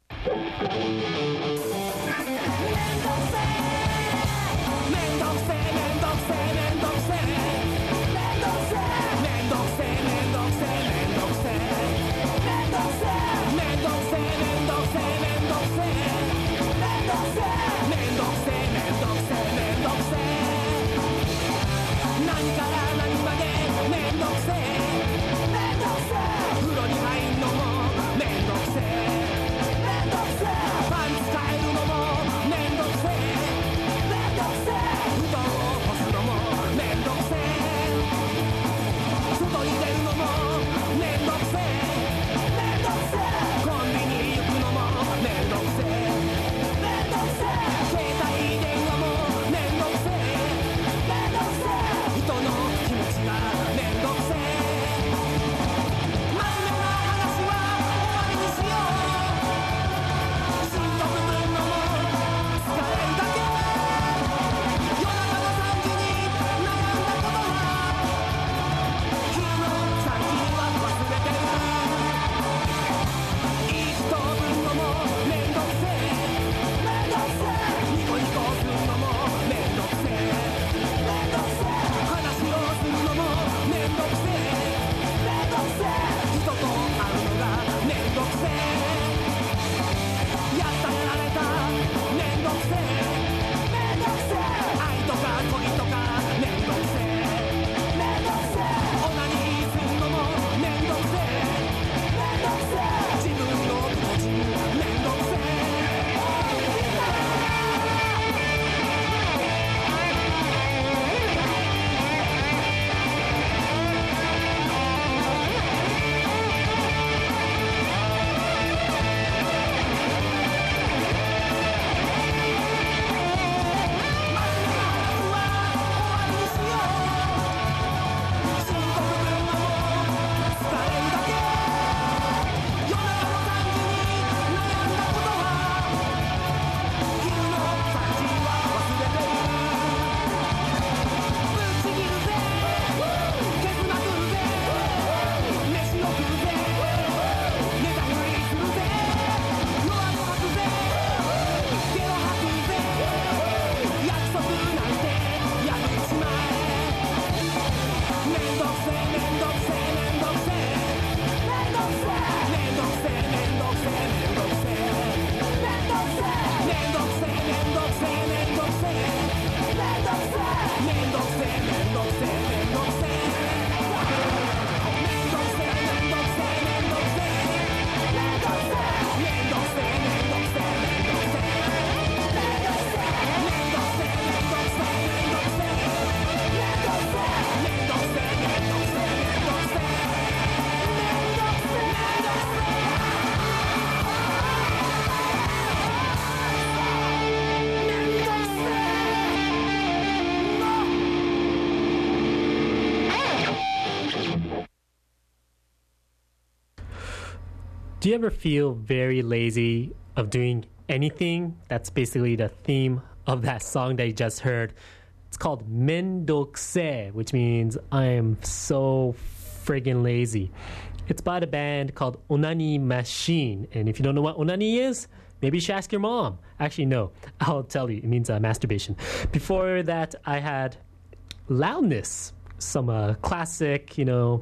Do you ever feel very lazy of doing anything? That's basically the theme of that song that you just heard. It's called Mendokse, which means I am so friggin' lazy. It's by the band called Onani Machine. And if you don't know what Onani is, maybe you should ask your mom. Actually, no. I'll tell you. It means uh, masturbation. Before that, I had Loudness. Some uh, classic, you know,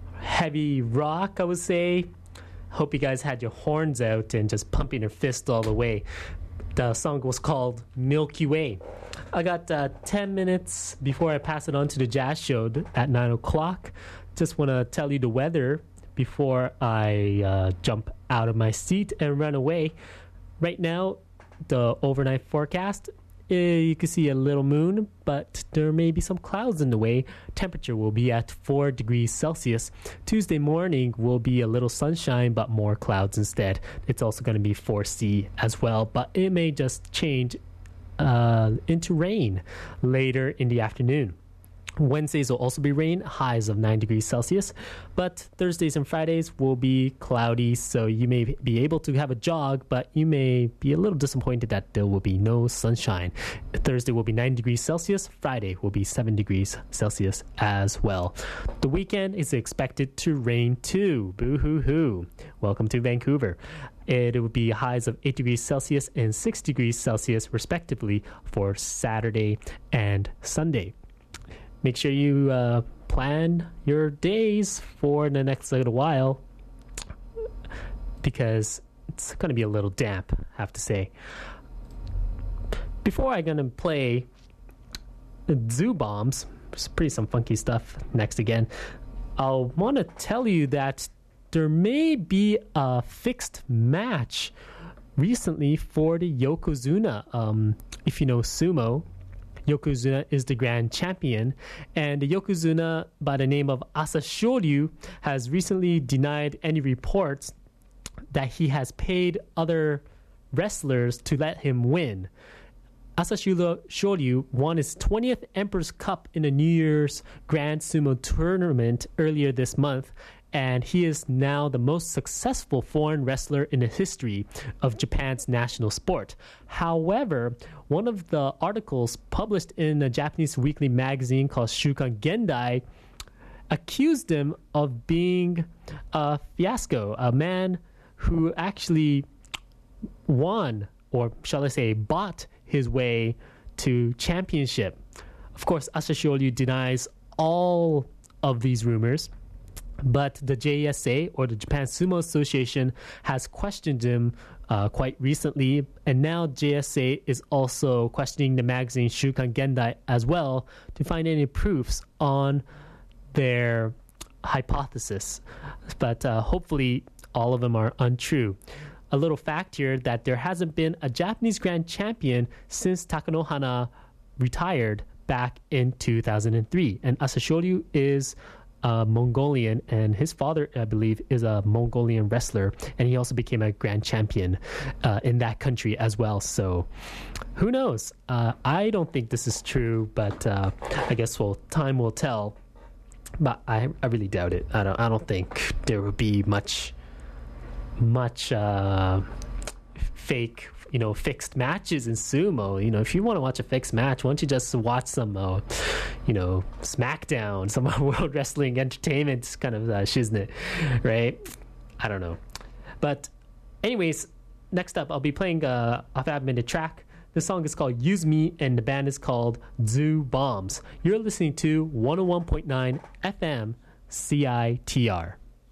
heavy rock, I would say. Hope you guys had your horns out and just pumping your fist all the way. The song was called Milky Way. I got uh, ten minutes before I pass it on to the jazz show at nine o'clock. Just want to tell you the weather before I uh, jump out of my seat and run away. Right now, the overnight forecast, uh, you can see a little moon, but there may be some clouds in the way. Temperature will be at four degrees Celsius. Tuesday morning will be a little sunshine, but more clouds instead. It's also going to be four C as well, but it may just change uh, into rain later in the afternoon. Wednesdays will also be rain, highs of nine degrees Celsius. But Thursdays and Fridays will be cloudy, so you may be able to have a jog, but you may be a little disappointed that there will be no sunshine. Thursday will be nine degrees Celsius. Friday will be seven degrees Celsius as well. The weekend is expected to rain too. Boo-hoo-hoo. Welcome to Vancouver. It would be highs of eight degrees Celsius and six degrees Celsius, respectively, for Saturday and Sunday. Make sure you uh, plan your days for the next little while because it's going to be a little damp, I have to say. Before I'm going to play Zoo Bombs, it's pretty some funky stuff next again, I'll want to tell you that there may be a fixed match recently for the Yokozuna. Um, if you know sumo, Yokozuna is the grand champion, and the Yokozuna by the name of Asashoryu has recently denied any reports that he has paid other wrestlers to let him win. Asashoryu won his twentieth Emperor's Cup in the New Year's Grand Sumo Tournament earlier this month, and he is now the most successful foreign wrestler in the history of Japan's national sport. However, one of the articles published in a Japanese weekly magazine called Shukan Gendai accused him of being a fiasco, a man who actually won, or shall I say, bought his way to championship. Of course, Asashoryu denies all of these rumors, but the J S A, or the Japan Sumo Association, has questioned him uh, quite recently, and now J S A is also questioning the magazine Shukan Gendai as well to find any proofs on their hypothesis. But uh, hopefully all of them are untrue. A little fact here that there hasn't been a Japanese grand champion since Takanohana retired back in two thousand three, and Asashoryu is Uh, Mongolian, and his father, I believe, is a Mongolian wrestler, and he also became a grand champion uh, in that country as well. So who knows? Uh, I don't think this is true, but uh, I guess well, time will tell. But I, I really doubt it. I don't. I don't think there will be much, much uh, fake, you know, fixed matches in sumo. You know, if you want to watch a fixed match, why don't you just watch some, uh, you know, SmackDown, some World Wrestling Entertainment kind of uh, shiznit, right? I don't know. But anyways, next up, I'll be playing uh, a five-minute track. The song is called Use Me, and the band is called Zoo Bombs. You're listening to one oh one point nine F M C I T R.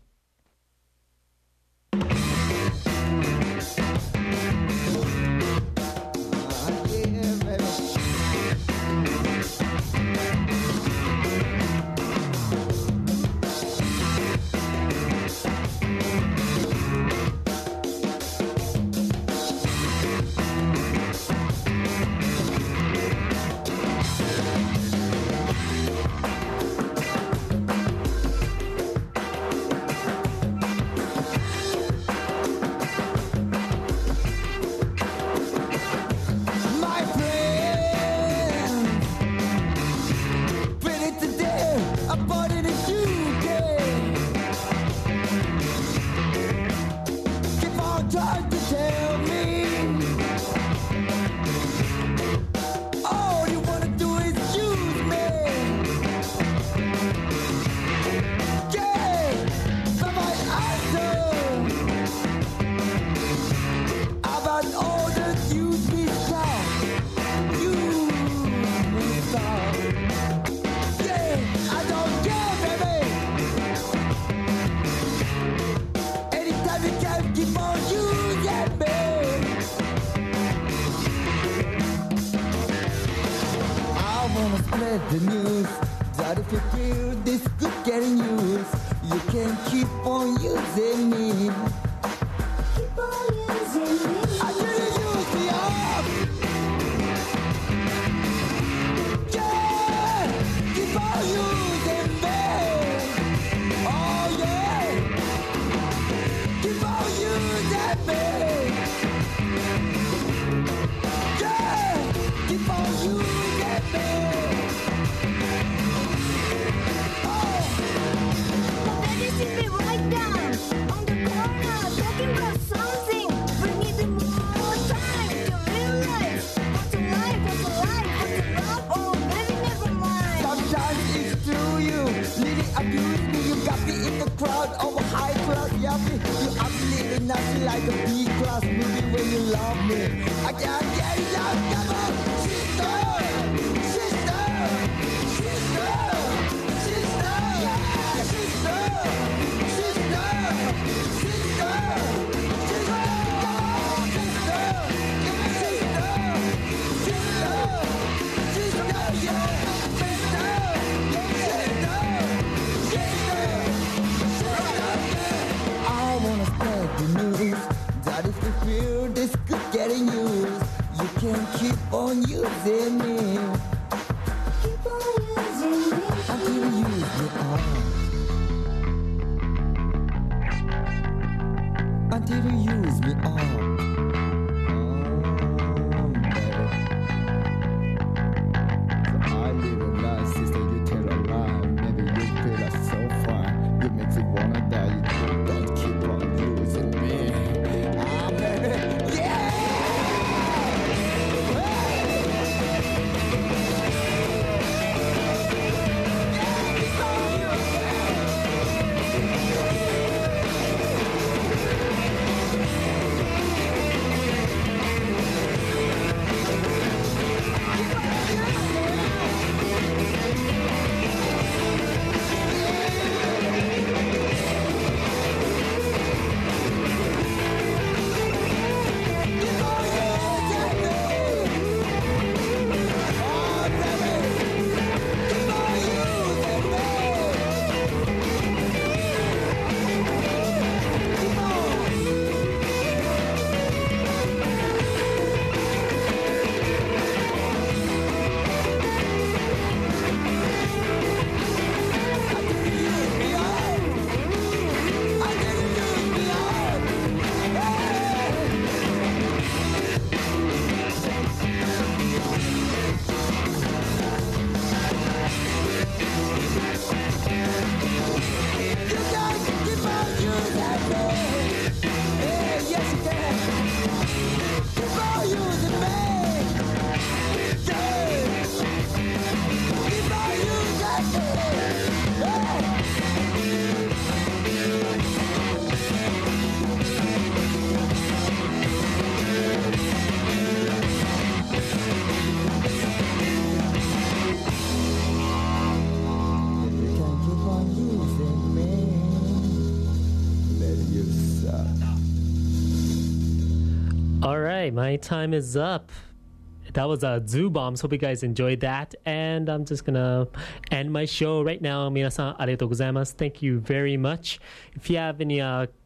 The news that if you feel this good getting used, you can keep on using me. Keep on using me. I didn't use me up. Yeah, keep on using me. Oh yeah, keep on using me. Yeah, keep on using me. puppy. You absolutely nothing like a B-class movie when you love me. I can't get enough. Come on, sister, sister, sister, sister, yeah, sister, sister, sister, sister, sister, sister, sister, sister, yeah, sister, sister, sister. I wanna spread the news that if you feel this good getting used, you can keep on using me. Keep on using me until you use me all. Until you use me all. Oh, baby. So I live a lie, sister, you tell a lie. Maybe you feel us so fine. You make me wanna die. You don't keep on using me. Ah, baby, yeah! All right, my time is up. That was uh, Zoo Bombs. Hope you guys enjoyed that. And I'm just going to end my show right now. 皆さんありがとうございます. Thank you very much. If you have any uh,